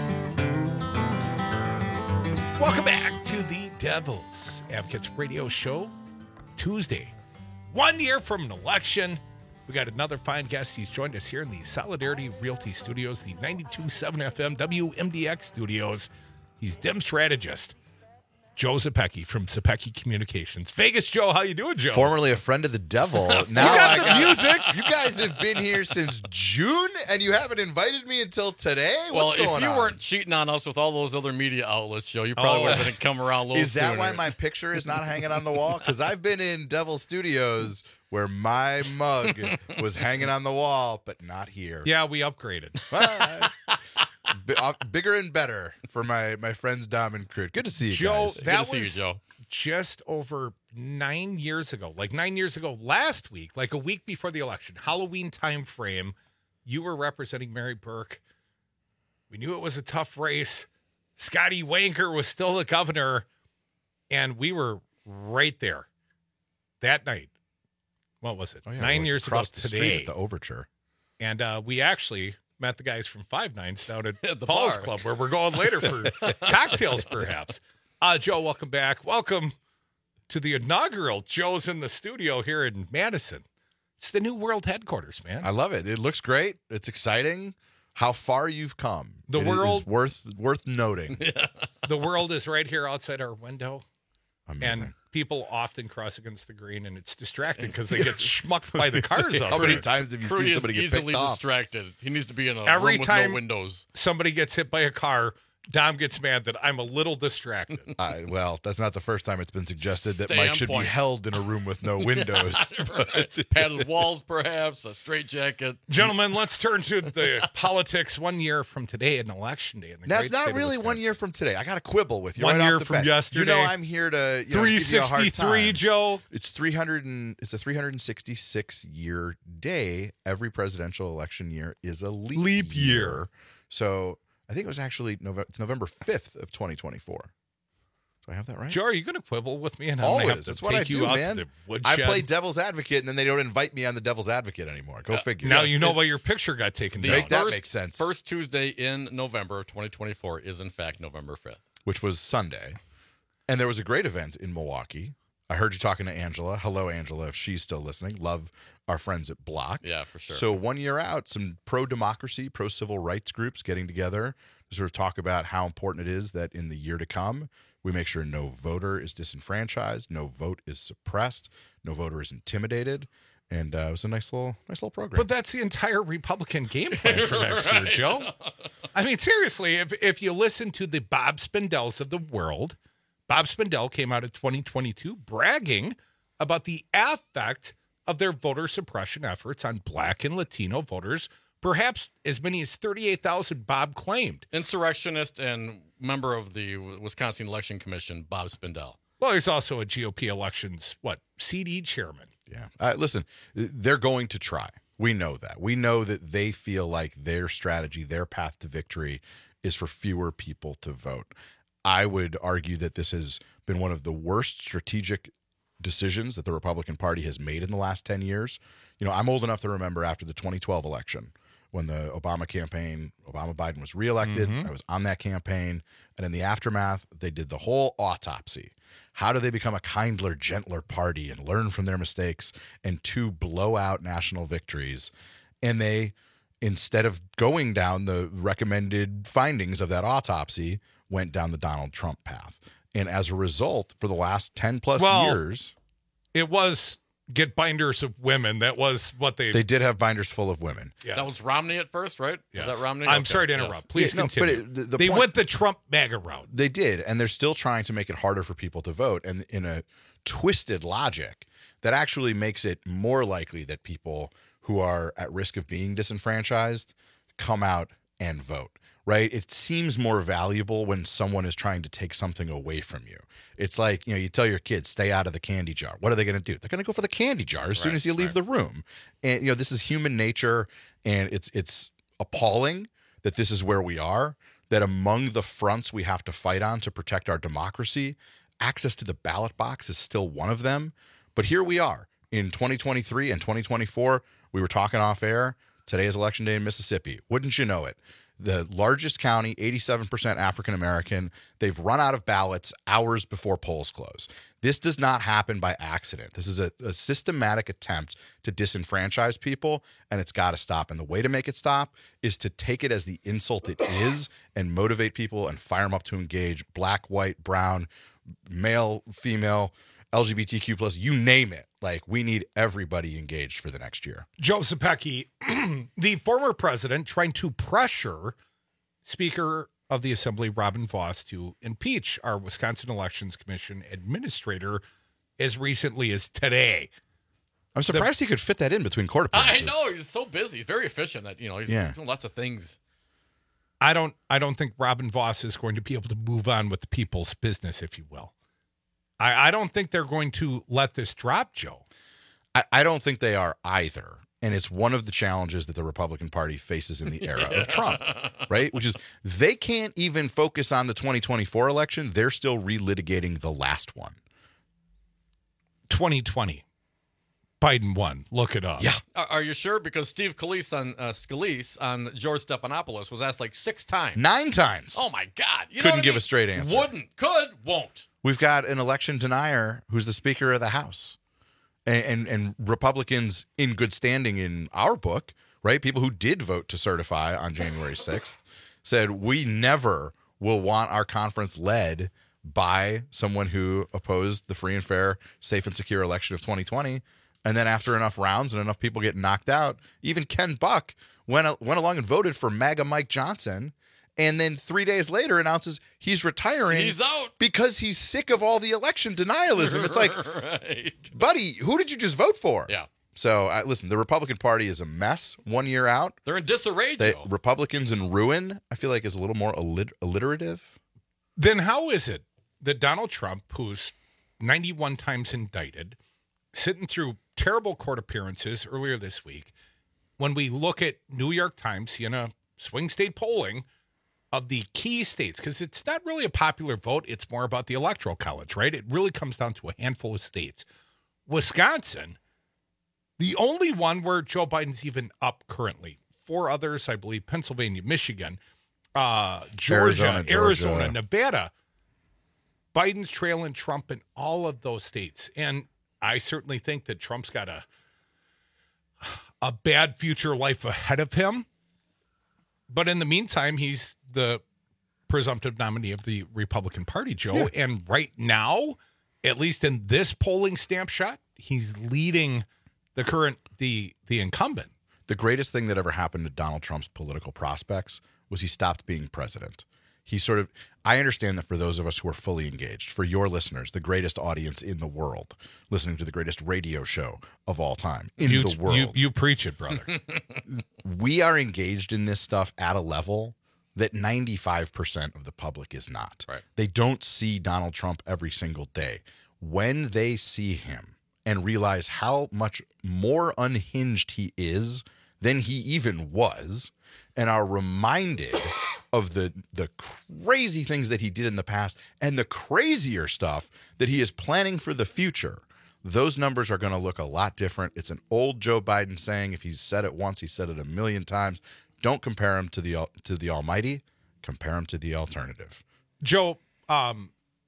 Welcome back to the Devil's Advocates Radio Show. Tuesday, one year from an election. We got another fine guest. He's joined us here in the Solidarity Realty Studios, the ninety-two point seven F M W M D X studios. He's D I M strategist, Joe Zepecki from Zepecki Communications. Vegas Joe, how you doing, Joe? Formerly a friend of the devil. Now you got I the got, music. You guys have been here since June, and you haven't invited me until today? Well, What's going on? if you on? weren't cheating on us with all those other media outlets, Joe, you probably Oh. would have been come around a little Is that sooner. why my picture is not hanging on the wall? Because I've been in Devil Studios where my mug was hanging on the wall, but not here. Yeah, we upgraded. B- uh, bigger and better for my, my friends Dom and Crude. Good to see you Joe, guys. that was just over nine years ago, like nine years ago last week, like a week before the election, Halloween time frame. You were representing Mary Burke. We knew it was a tough race. Scotty Wanker was still the governor, and we were right there that night. What was it? Oh, yeah, nine we years ago across the today. street at the Overture. And uh, we actually met the guys from Five Nines down at, At the Paul's bar. Club, where we're going later for cocktails, perhaps. Uh, Joe, welcome back. Welcome to the inaugural Joe's in the Studio here in Madison. It's the new world headquarters, man. I love it. It looks great. It's exciting. How far you've come. The It world- is worth worth noting. The world is right here outside our window. Amazing. And people often cross against the green, and it's distracting because they get schmucked by the cars out How many there. times have you Crudy seen is somebody get easily picked off? distracted. He needs to be in a Every room with time no windows. somebody gets hit by a car, Dom gets mad that I'm a little distracted. I, well, that's not the first time it's been suggested that Stay Mike on should point. be held in a room with no windows. Padded walls, perhaps, a straight jacket. Gentlemen, let's turn to the politics one year from today, an election day. In the That's great not state of really Wisconsin. one year from today. I got to quibble with you. One right year off the from bat. yesterday. You know, I'm here to you know, give you a hard three sixty-three, time. Joe. It's three hundred and it's a three hundred sixty-six year day. Every presidential election year is a leap, Leap year. So I think it was actually November, it's November fifth of twenty twenty-four. Do I have that right? Joe, are you going to quibble with me? And I'm gonna have Always. to That's what I take you do, out man. to the I woodshed. play devil's advocate, and then they don't invite me on the devil's advocate anymore. Go figure. Now Yes. you know why your picture got taken The down. Make that first, make sense. First Tuesday in November of twenty twenty-four is, in fact, November fifth. Which was Sunday. And there was a great event in Milwaukee. I heard you talking to Angela. Hello, Angela, if she's still listening. Love our friends at Block. Yeah, for sure. So one year out, some pro-democracy, pro-civil rights groups getting together to sort of talk about how important it is that in the year to come, we make sure no voter is disenfranchised, no vote is suppressed, no voter is intimidated. And uh, it was a nice little, nice little program. But that's the entire Republican game plan for next year, Right. Joe. I mean, seriously, if if you listen to the Bob Spindels of the world, Bob Spindel came out in twenty twenty-two bragging about the affect of their voter suppression efforts on Black and Latino voters, perhaps as many as thirty-eight thousand, Bob claimed. Insurrectionist and member of the Wisconsin Election Commission, Bob Spindel. Well, he's also a G O P elections, what, C D chairman. Yeah. Uh, listen, they're going to try. We know that. We know that they feel like their strategy, their path to victory is for fewer people to vote. I would argue that this has been one of the worst strategic decisions that the Republican Party has made in the last ten years. You know, I'm old enough to remember after the twenty twelve election when the Obama campaign, Obama Biden was reelected. Mhm. I was on that campaign. And in the aftermath, they did the whole autopsy. How do they become a kindler, gentler party and learn from their mistakes and two blowout national victories? And they, instead of going down the recommended findings of that autopsy, went down the Donald Trump path. And as a result, for the last ten plus Well, years, It was get binders of women. That was what they they did have binders full of women. Yes. That was Romney at first, right? Yes. Was that Romney? I'm Okay, sorry to yes. interrupt. Please Yeah, no, but continue. it- the- the they point- went the Trump MAGA route. They did, and they're still trying to make it harder for people to vote. And in a twisted logic that actually makes it more likely that people who are at risk of being disenfranchised come out and vote, right? It seems more valuable when someone is trying to take something away from you. It's like, you know, you tell your kids, stay out of the candy jar. What are they going to do? They're going to go for the candy jar as soon Right, as you leave right. the room. And, you know, this is human nature, and it's it's appalling that this is where we are, that among the fronts we have to fight on to protect our democracy, access to the ballot box is still one of them. But here we are in twenty twenty-three and twenty twenty-four. We were talking off air. Today is election day in Mississippi. Wouldn't you know it? The largest county, eighty-seven percent African American. They've run out of ballots hours before polls close. This does not happen by accident. This is a, a systematic attempt to disenfranchise people, and it's got to stop. And the way to make it stop is to take it as the insult it is and motivate people and fire them up to engage. Black, white, brown, male, female, L G B T Q plus, you name it. Like, we need everybody engaged for the next year. Joe Zepecki, the former president, trying to pressure Speaker of the Assembly Robin Vos to impeach our Wisconsin Elections Commission administrator as recently as today. I'm surprised the, he could fit that in between court appearances. I know, he's so busy, very efficient that, you know, he's yeah. doing lots of things. I don't I don't think Robin Vos is going to be able to move on with the people's business, if you will. I, I don't think they're going to let this drop, Joe. I, I don't think they are either. And it's one of the challenges that the Republican Party faces in the era of Trump, right? Which is they can't even focus on the twenty twenty-four election. They're still relitigating the last one. twenty twenty. Biden won. Look it up. Yeah. Are, are you sure? Because Steve Scalise on uh, Scalise on George Stephanopoulos was asked like six times. Nine times. Oh, my God. You know Couldn't what I give mean? a straight answer. Wouldn't. Could. Won't. We've got an election denier who's the Speaker of the House. And, and and Republicans in good standing in our book, right? People who did vote to certify on January sixth said, we never will want our conference led by someone who opposed the free and fair, safe and secure election of twenty twenty. And then after enough rounds and enough people get knocked out, even Ken Buck went, went along and voted for MAGA Mike Johnson. And then three days later announces he's retiring. He's out. Because he's sick of all the election denialism. It's like, right. buddy, who did you just vote for? Yeah. So, uh, listen, the Republican Party is a mess one year out. They're in disarray, they, Joe. Republicans in ruin, I feel like, is a little more allit- alliterative. Then how is it that Donald Trump, who's ninety-one times indicted, sitting through terrible court appearances earlier this week, when we look at New York Times, Siena swing state polling of the key states, because it's not really a popular vote, it's more about the Electoral College, right? It really comes down to a handful of states. Wisconsin, the only one where Joe Biden's even up currently. Four others, I believe, Pennsylvania, Michigan, uh, Georgia, Arizona, Georgia, Arizona, Nevada. Biden's trailing Trump in all of those states. And I certainly think that Trump's got a, a bad future life ahead of him. But in the meantime, he's the presumptive nominee of the Republican Party, Joe. Yeah. And right now, at least in this polling snapshot, he's leading the current, the the incumbent. The greatest thing that ever happened to Donald Trump's political prospects was he stopped being president. He sort of, I understand that for those of us who are fully engaged, for your listeners, the greatest audience in the world, listening to the greatest radio show of all time in you, the world. You, you preach it, brother. We are engaged in this stuff at a level that ninety-five percent of the public is not. Right. They don't see Donald Trump every single day. When they see him and realize how much more unhinged he is than he even was, and are reminded of the the crazy things that he did in the past and the crazier stuff that he is planning for the future, those numbers are going to look a lot different. It's an old Joe Biden saying, if he's said it once, he said it a million times. Don't compare him to the to the almighty. Compare him to the alternative. Joe, um,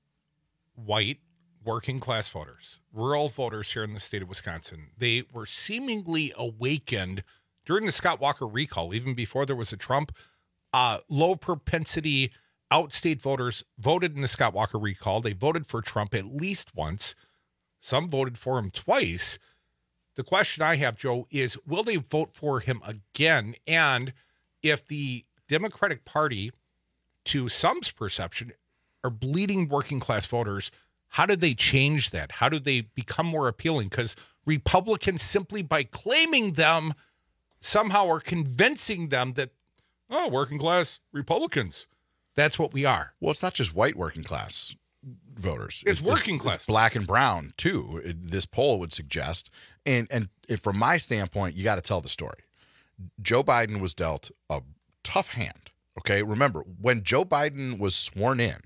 white, working class voters, rural voters here in the state of Wisconsin, they were seemingly awakened during the Scott Walker recall, even before there was a Trump. Uh, low propensity outstate voters voted in the Scott Walker recall. They voted for Trump at least once. Some voted for him twice. The question I have, Joe, is will they vote for him again? And if the Democratic Party, to some's perception, are bleeding working class voters, how did they change that? How do they become more appealing? Because Republicans, simply by claiming them, somehow are convincing them that, oh, working class Republicans, that's what we are. Well, it's not just white working class voters. It's, it's working class. It's black and brown, too, it, this poll would suggest. And, and if, from my standpoint, you got to tell the story. Joe Biden was dealt a tough hand. Okay, remember, when Joe Biden was sworn in,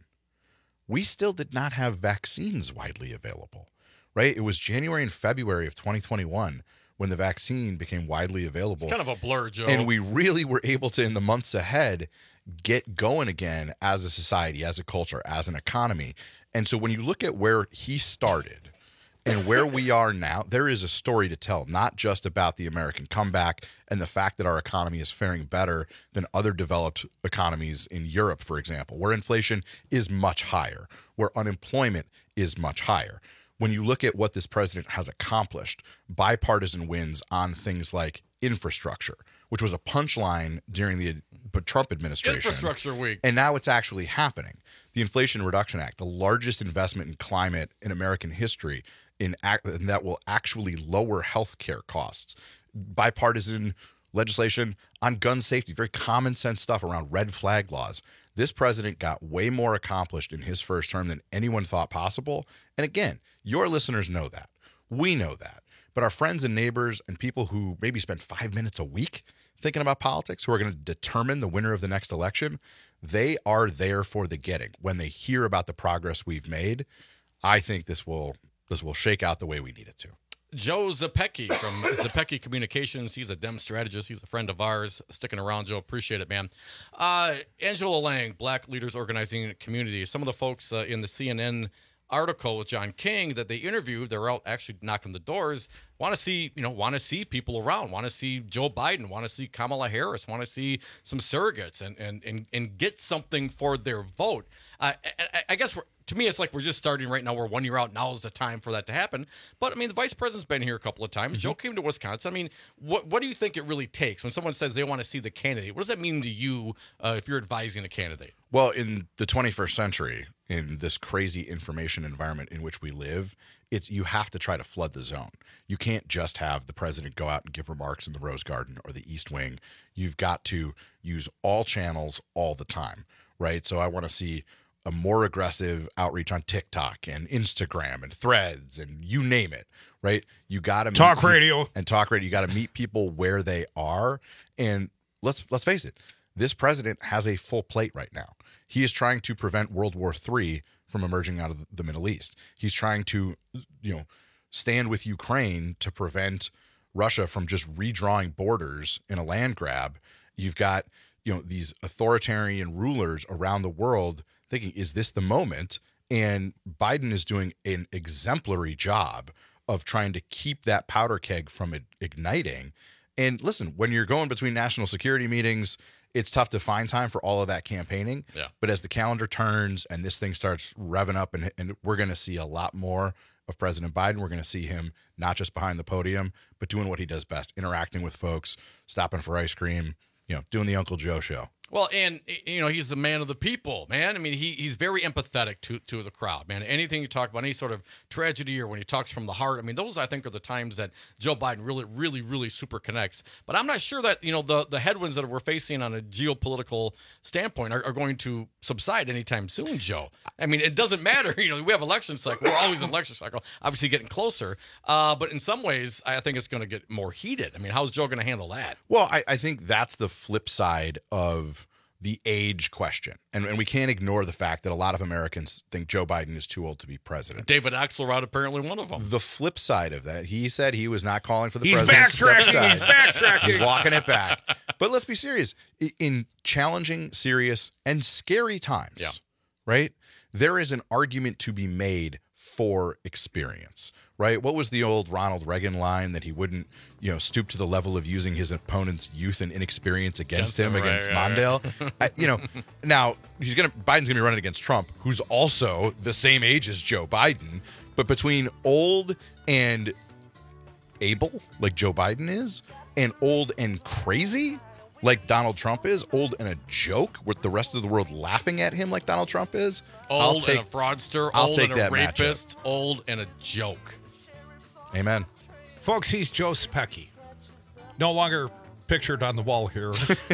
we still did not have vaccines widely available, right? It was January and February of twenty twenty-one when the vaccine became widely available. It's kind of a blur, Joe. And we really were able to, in the months ahead, get going again as a society, as a culture, as an economy. And so when you look at where he started and where we are now, there is a story to tell, not just about the American comeback and the fact that our economy is faring better than other developed economies in Europe, for example, where inflation is much higher, where unemployment is much higher. When you look at what this president has accomplished, bipartisan wins on things like infrastructure, which was a punchline during the Trump administration. Infrastructure week. And now it's actually happening. The Inflation Reduction Act, the largest investment in climate in American history, in act, and that will actually lower health care costs. Bipartisan legislation on gun safety, very common sense stuff around red flag laws. This president got way more accomplished in his first term than anyone thought possible. And again, your listeners know that. We know that. But our friends and neighbors and people who maybe spend five minutes a week thinking about politics, who are going to determine the winner of the next election, they are there for the getting. When they hear about the progress we've made, I think this will this will shake out the way we need it to. Joe Zepecki from Zepecki Communications. He's a Dem strategist. He's a friend of ours. Sticking around, Joe. Appreciate it, man. Uh, Angela Lang, Black Leaders Organizing Community. Some of the folks uh, in the C N N article with John King that they interviewed, they're out actually knocking the doors, want to see, you know, want to see people around, want to see Joe Biden, want to see Kamala Harris, want to see some surrogates and and and, and get something for their vote. Uh, I, I guess we're, to me, it's like we're just starting right now. We're one year out. Now is the time for that to happen. But, I mean, the vice president's been here a couple of times. Mm-hmm. Joe came to Wisconsin. I mean, what what do you think it really takes when someone says they want to see the candidate? What does that mean to you uh, if you're advising a candidate? Well, in the twenty-first century, in this crazy information environment in which we live, it's you have to try to flood the zone. You can't just have the president go out and give remarks in the Rose Garden or the East Wing. You've got to use all channels all the time, right? So I want to see a more aggressive outreach on TikTok and Instagram and Threads and you name it, right? You got to talk radio and talk radio. You got to meet people where they are. And let's let's face it, this president has a full plate right now. He is trying to prevent World War Three from emerging out of the Middle East. He's trying to, you know, stand with Ukraine to prevent Russia from just redrawing borders in a land grab. You've got, you know, these authoritarian rulers around the world thinking, is this the moment? And Biden is doing an exemplary job of trying to keep that powder keg from igniting. And listen, when you're going between national security meetings, it's tough to find time for all of that campaigning. Yeah. But as the calendar turns and this thing starts revving up, and, and we're going to see a lot more of President Biden. We're going to see him not just behind the podium, but doing what he does best, interacting with folks, stopping for ice cream, you know, doing the Uncle Joe show. Well, and, you know, he's the man of the people, man. I mean, he he's very empathetic to, to the crowd, man. Anything you talk about, any sort of tragedy or when he talks from the heart, I mean, those, I think, are the times that Joe Biden really, really, really super connects. But I'm not sure that, you know, the, the headwinds that we're facing on a geopolitical standpoint are, are going to subside anytime soon, Joe. I mean, it doesn't matter. You know, we have election cycle. We're always in election cycle, obviously getting closer. Uh, but in some ways, I think it's going to get more heated. I mean, how's Joe going to handle that? Well, I, I think that's the flip side of the age question. And, and we can't ignore the fact that a lot of Americans think Joe Biden is too old to be president. David Axelrod, apparently one of them. The flip side of that, he said he was not calling for the He's president to step backtracking. aside. He's backtracking. He's walking it back. But let's be serious. In challenging, serious, and scary times, yeah. right, there is an argument to be made for experience, right? What was the old Ronald Reagan line that he wouldn't, you know, stoop to the level of using his opponent's youth and inexperience against him, right, against right, Mondale? right. I, you know, now he's gonna Biden's gonna be running against Trump, who's also the same age as Joe Biden, but between old and able, like Joe Biden is, and old and crazy, like Donald Trump is, old and a joke with the rest of the world laughing at him like Donald Trump is. Old I'll take, and a fraudster, I'll old take and a that rapist, old and a joke. Amen. Folks, he's Joe Zepecki. No longer pictured on the wall here.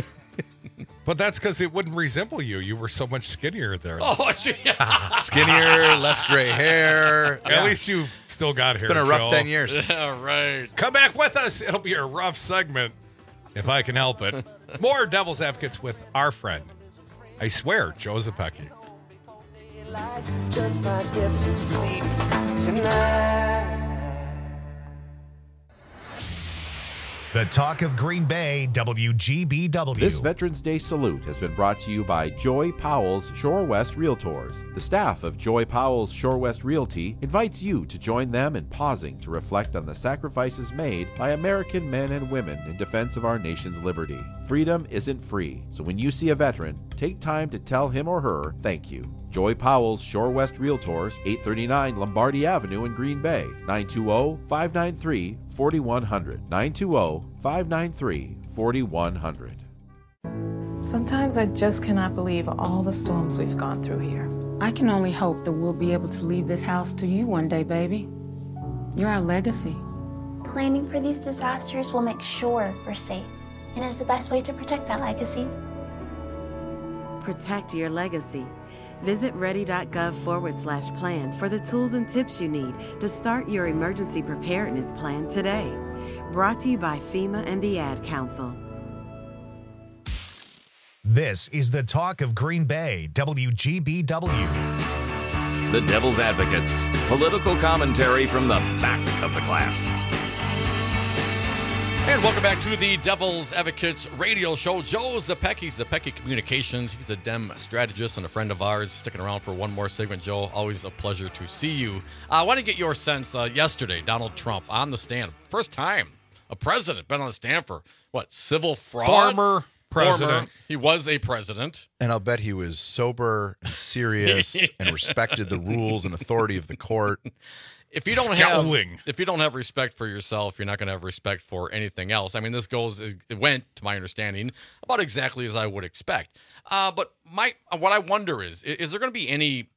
But that's because it wouldn't resemble you. You were so much skinnier there. Oh, gee. Skinnier, less gray hair. At Yeah. least you still got It's hair. been a rough Joe. ten years. Yeah, right. Come back with us. It'll be a rough segment. if I can help it. More Devil's Advocates with our friend, I swear, Joe Zepecki. Just might get some sleep tonight. The Talk of Green Bay, W G B W. This Veterans Day salute has been brought to you by Joy Powell's Shore West Realtors. The staff of Joy Powell's Shore West Realty invites you to join them in pausing to reflect on the sacrifices made by American men and women in defense of our nation's liberty. Freedom isn't free, so when you see a veteran, take time to tell him or her thank you. Joy Powell's Shore West Realtors, eight thirty-nine Lombardi Avenue in Green Bay, nine two zero, five nine three, four one zero zero, nine two zero, five nine three, four one zero zero. Sometimes I just cannot believe all the storms we've gone through here. I can only hope that we'll be able to leave this house to you one day, baby. You're our legacy. Planning for these disasters will make sure we're safe, and is the best way to protect that legacy. Protect your legacy. Visit ready.gov forward slash plan for the tools and tips you need to start your emergency preparedness plan today. Brought to you by FEMA and the Ad Council. This is the Talk of Green Bay, W G B W. The Devil's Advocates. Political commentary from the back of the class. And welcome back to the Devil's Advocates radio show. Joe Zepecki, Zepecki Communications. He's a Dem strategist and a friend of ours. Sticking around for one more segment, Joe. Always a pleasure to see you. Uh, I want to get your sense. Uh, yesterday, Donald Trump on the stand. First time a president been on the stand for, what, civil fraud? Former president. Former. He was a president. And I'll bet he was sober and serious yeah. and respected the rules and authority of the court. If you don't Scowling. have, if you don't have respect for yourself, you're not going to have respect for anything else. I mean, this goes, it went, to my understanding, about exactly as I would expect. Uh, but my, what I wonder is, is there going to be any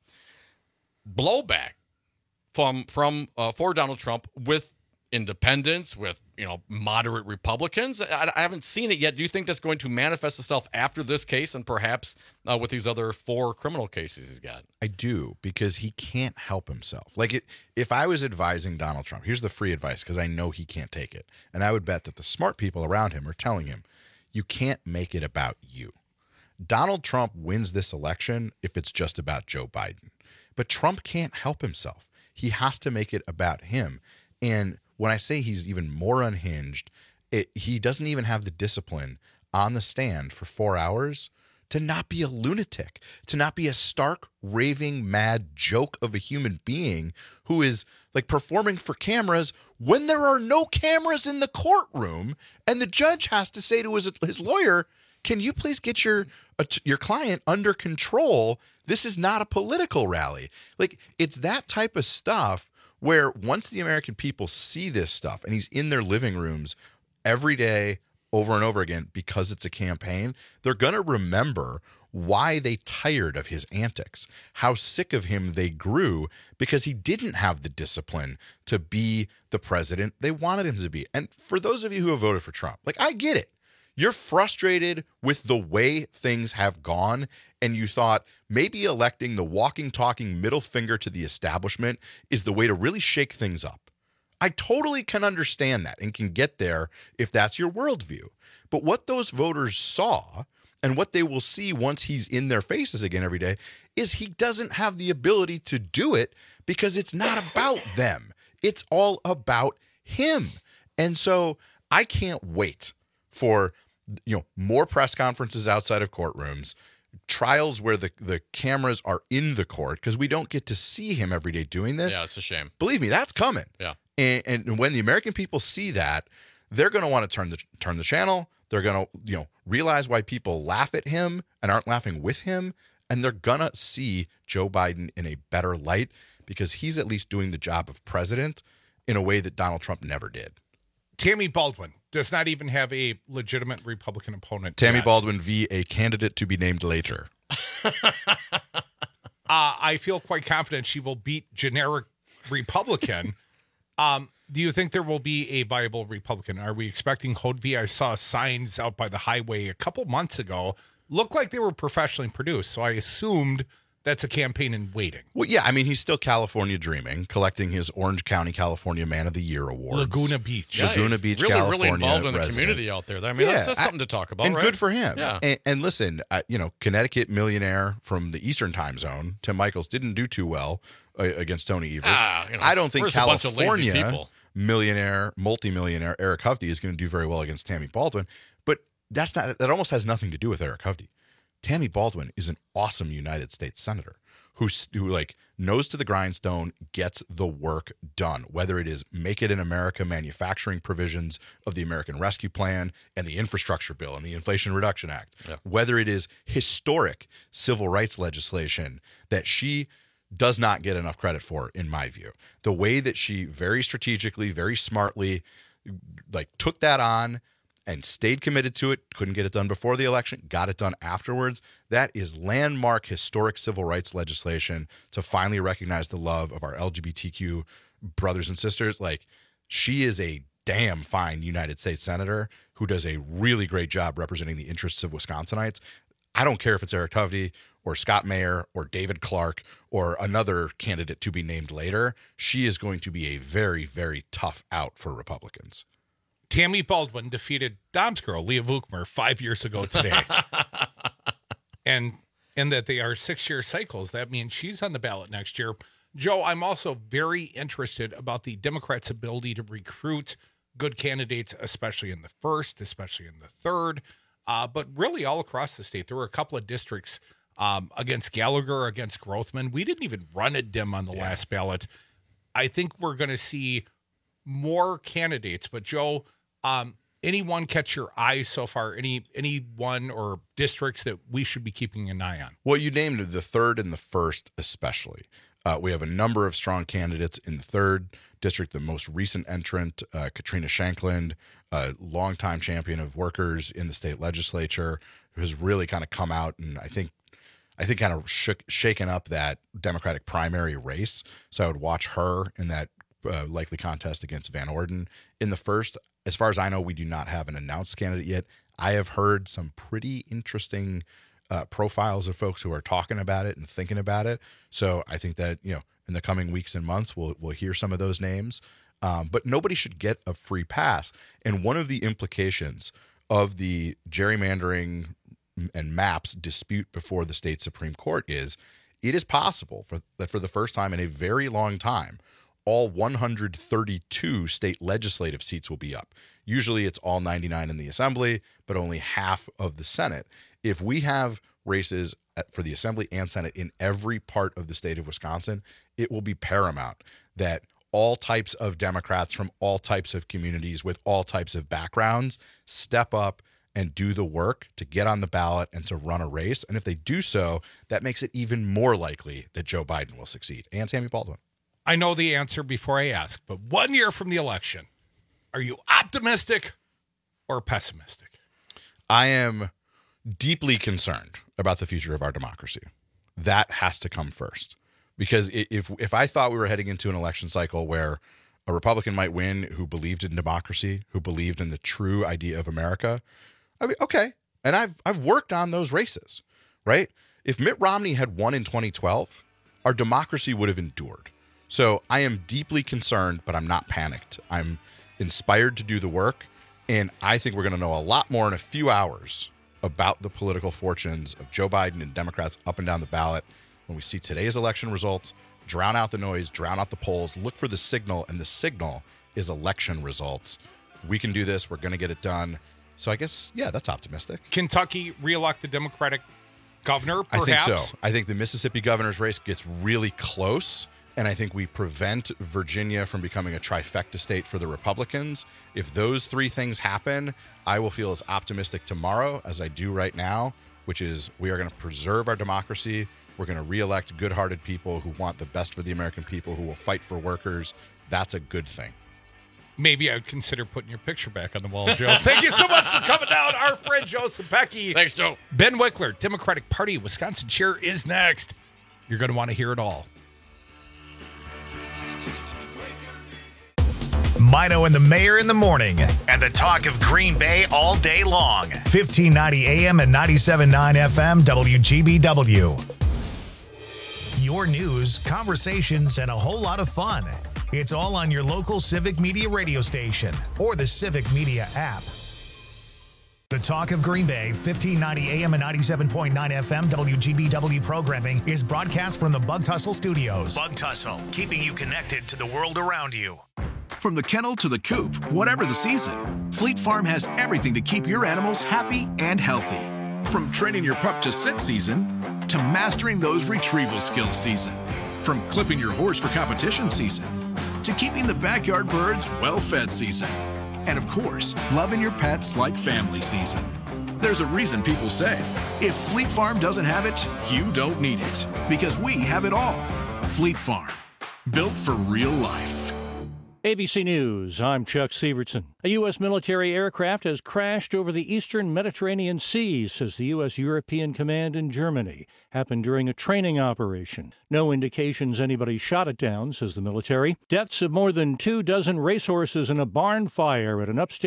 blowback from from uh, for Donald Trump with independents, with you know moderate Republicans? I, I haven't seen it yet. Do you think that's going to manifest itself after this case and perhaps uh, with these other four criminal cases he's got? I do, because he can't help himself. Like, it, if I was advising Donald Trump, here's the free advice, because I know he can't take it. And I would bet that the smart people around him are telling him, you can't make it about you. Donald Trump wins this election if it's just about Joe Biden. But Trump can't help himself. He has to make it about him. And when I say he's even more unhinged, it, he doesn't even have the discipline on the stand for four hours to not be a lunatic, to not be a stark, raving, mad joke of a human being who is like performing for cameras when there are no cameras in the courtroom, and the judge has to say to his, his lawyer, can you please get your uh, your client under control? This is not a political rally. Like, it's that type of stuff where once the American people see this stuff and he's in their living rooms every day over and over again because it's a campaign, they're going to remember why they tired of his antics, how sick of him they grew because he didn't have the discipline to be the president they wanted him to be. And for those of you who have voted for Trump, like, I get it. You're frustrated with the way things have gone, and you thought maybe electing the walking, talking middle finger to the establishment is the way to really shake things up. I totally can understand that and can get there if that's your worldview. But what those voters saw and what they will see once he's in their faces again every day is he doesn't have the ability to do it because it's not about them. It's all about him. And so I can't wait for, you know, more press conferences outside of courtrooms, trials where the, the cameras are in the court, because we don't get to see him every day doing this. Yeah, it's a shame. Believe me, that's coming. Yeah. And, and when the American people see that, they're going to want to turn the turn the channel. They're going to, you know, realize why people laugh at him and aren't laughing with him, and they're going to see Joe Biden in a better light because he's at least doing the job of president in a way that Donald Trump never did. Tammy Baldwin does not even have a legitimate Republican opponent. Tammy yet. Baldwin v. a candidate to be named later. uh, I feel quite confident she will beat generic Republican. um, do you think there will be a viable Republican? Are we expecting Hodvi? I saw signs out by the highway a couple months ago. Looked like they were professionally produced, so I assumed that's a campaign in waiting. Well, yeah, I mean, he's still California dreaming, collecting his Orange County California Man of the Year awards. Laguna Beach. Yeah, Laguna he's Beach, really, California really involved in the resident. community out there. I mean, Yeah, that's, that's I- something to talk about, and right? good for him. Yeah. And, and listen, uh, you know, Connecticut millionaire from the Eastern Time Zone, Tim Michaels, didn't do too well uh, against Tony Evers. Ah, you know, I don't think we're just a bunch of lazy California people. millionaire, multimillionaire Eric Hovde is going to do very well against Tammy Baldwin. But that's not. That almost has nothing to do with Eric Hovde. Tammy Baldwin is an awesome United States senator who who like knows to the grindstone, gets the work done, whether it is Make It in America manufacturing provisions of the American Rescue Plan and the Infrastructure Bill and the Inflation Reduction Act, Yeah. whether it is historic civil rights legislation that she does not get enough credit for, in my view. The way that she very strategically, very smartly, like took that on and stayed committed to it, couldn't get it done before the election, got it done afterwards. That is landmark historic civil rights legislation to finally recognize the love of our L G B T Q brothers and sisters. Like, she is a damn fine United States senator who does a really great job representing the interests of Wisconsinites. I don't care if it's Eric Hovde or Scott Mayer or David Clark or another candidate to be named later. She is going to be a very, very tough out for Republicans. Tammy Baldwin defeated Dom's girl, Leah Vukmer, five years ago today. and and that they are six-year cycles. That means she's on the ballot next year. Joe, I'm also very interested about the Democrats' ability to recruit good candidates, especially in the first, especially in the third, uh, but really all across the state. There were a couple of districts um, against Gallagher, against Grothman. We didn't even run a dim on the yeah. last ballot. I think we're going to see more candidates, but Joe, um, anyone catch your eye so far? Any any one or districts that we should be keeping an eye on? Well, you named the third and the first especially. Uh, we have a number of strong candidates in the third district. The most recent entrant, uh, Katrina Shankland, a longtime champion of workers in the state legislature, who has really kind of come out and I think I think kind of shook, shaken up that Democratic primary race. So I would watch her in that uh, likely contest against Van Orden in the first. As far as I know, we do not have an announced candidate yet. I have heard some pretty interesting uh, profiles of folks who are talking about it and thinking about it. So I think that, you know, in the coming weeks and months, we'll we'll hear some of those names. Um, but nobody should get a free pass. And one of the implications of the gerrymandering and maps dispute before the state Supreme Court is it is possible for that for the first time in a very long time, all one hundred thirty-two state legislative seats will be up. Usually it's all ninety-nine in the Assembly, but only half of the Senate. If we have races at, for the Assembly and Senate in every part of the state of Wisconsin, it will be paramount that all types of Democrats from all types of communities with all types of backgrounds step up and do the work to get on the ballot and to run a race. And if they do so, that makes it even more likely that Joe Biden will succeed and Tammy Baldwin. I know the answer before I ask, but one year from the election, are you optimistic or pessimistic? I am deeply concerned about the future of our democracy. That has to come first. Because if if I thought we were heading into an election cycle where a Republican might win who believed in democracy, who believed in the true idea of America, I mean, okay. And I've I've worked on those races, right? If Mitt Romney had won in twenty twelve, our democracy would have endured. So I am deeply concerned, but I'm not panicked. I'm inspired to do the work, and I think we're going to know a lot more in a few hours about the political fortunes of Joe Biden and Democrats up and down the ballot when we see today's election results. Drown out the noise, drown out the polls, look for the signal, and the signal is election results. We can do this. We're going to get it done. So I guess, yeah, that's optimistic. Kentucky reelect the Democratic governor, perhaps? I think so. I think the Mississippi governor's race gets really close, and I think we prevent Virginia from becoming a trifecta state for the Republicans. If those three things happen, I will feel as optimistic tomorrow as I do right now, which is we are going to preserve our democracy. We're going to reelect good-hearted people who want the best for the American people, who will fight for workers. That's a good thing. Maybe I would consider putting your picture back on the wall, Joe. Thank you so much for coming down. Our friend Joe Zepecki. Thanks, Joe. Ben Wickler, Democratic Party Wisconsin chair, is next. You're going to want to hear it all. Mino and the Mayor in the morning, and the talk of Green Bay all day long. fifteen ninety A M and ninety-seven point nine F M W G B W. your news, conversations, and a whole lot of fun. It's all on your local Civic Media radio station or the Civic Media app. The Talk of Green Bay, fifteen ninety A M and ninety-seven point nine F M W G B W programming is broadcast from the Bug Tussle Studios. Bug Tussle, keeping you connected to the world around you. From the kennel to the coop, whatever the season, Fleet Farm has everything to keep your animals happy and healthy. From training your pup to sit season to mastering those retrieval skills season. From clipping your horse for competition season to keeping the backyard birds well-fed season. And of course, loving your pets like family season. There's a reason people say, if Fleet Farm doesn't have it, you don't need it. Because we have it all. Fleet Farm, built for real life. A B C News, I'm Chuck Severson. A U S military aircraft has crashed over the eastern Mediterranean Sea, says the U S European Command in Germany. Happened during a training operation. No indications anybody shot it down, says the military. Deaths of more than two dozen racehorses in a barn fire at an upstate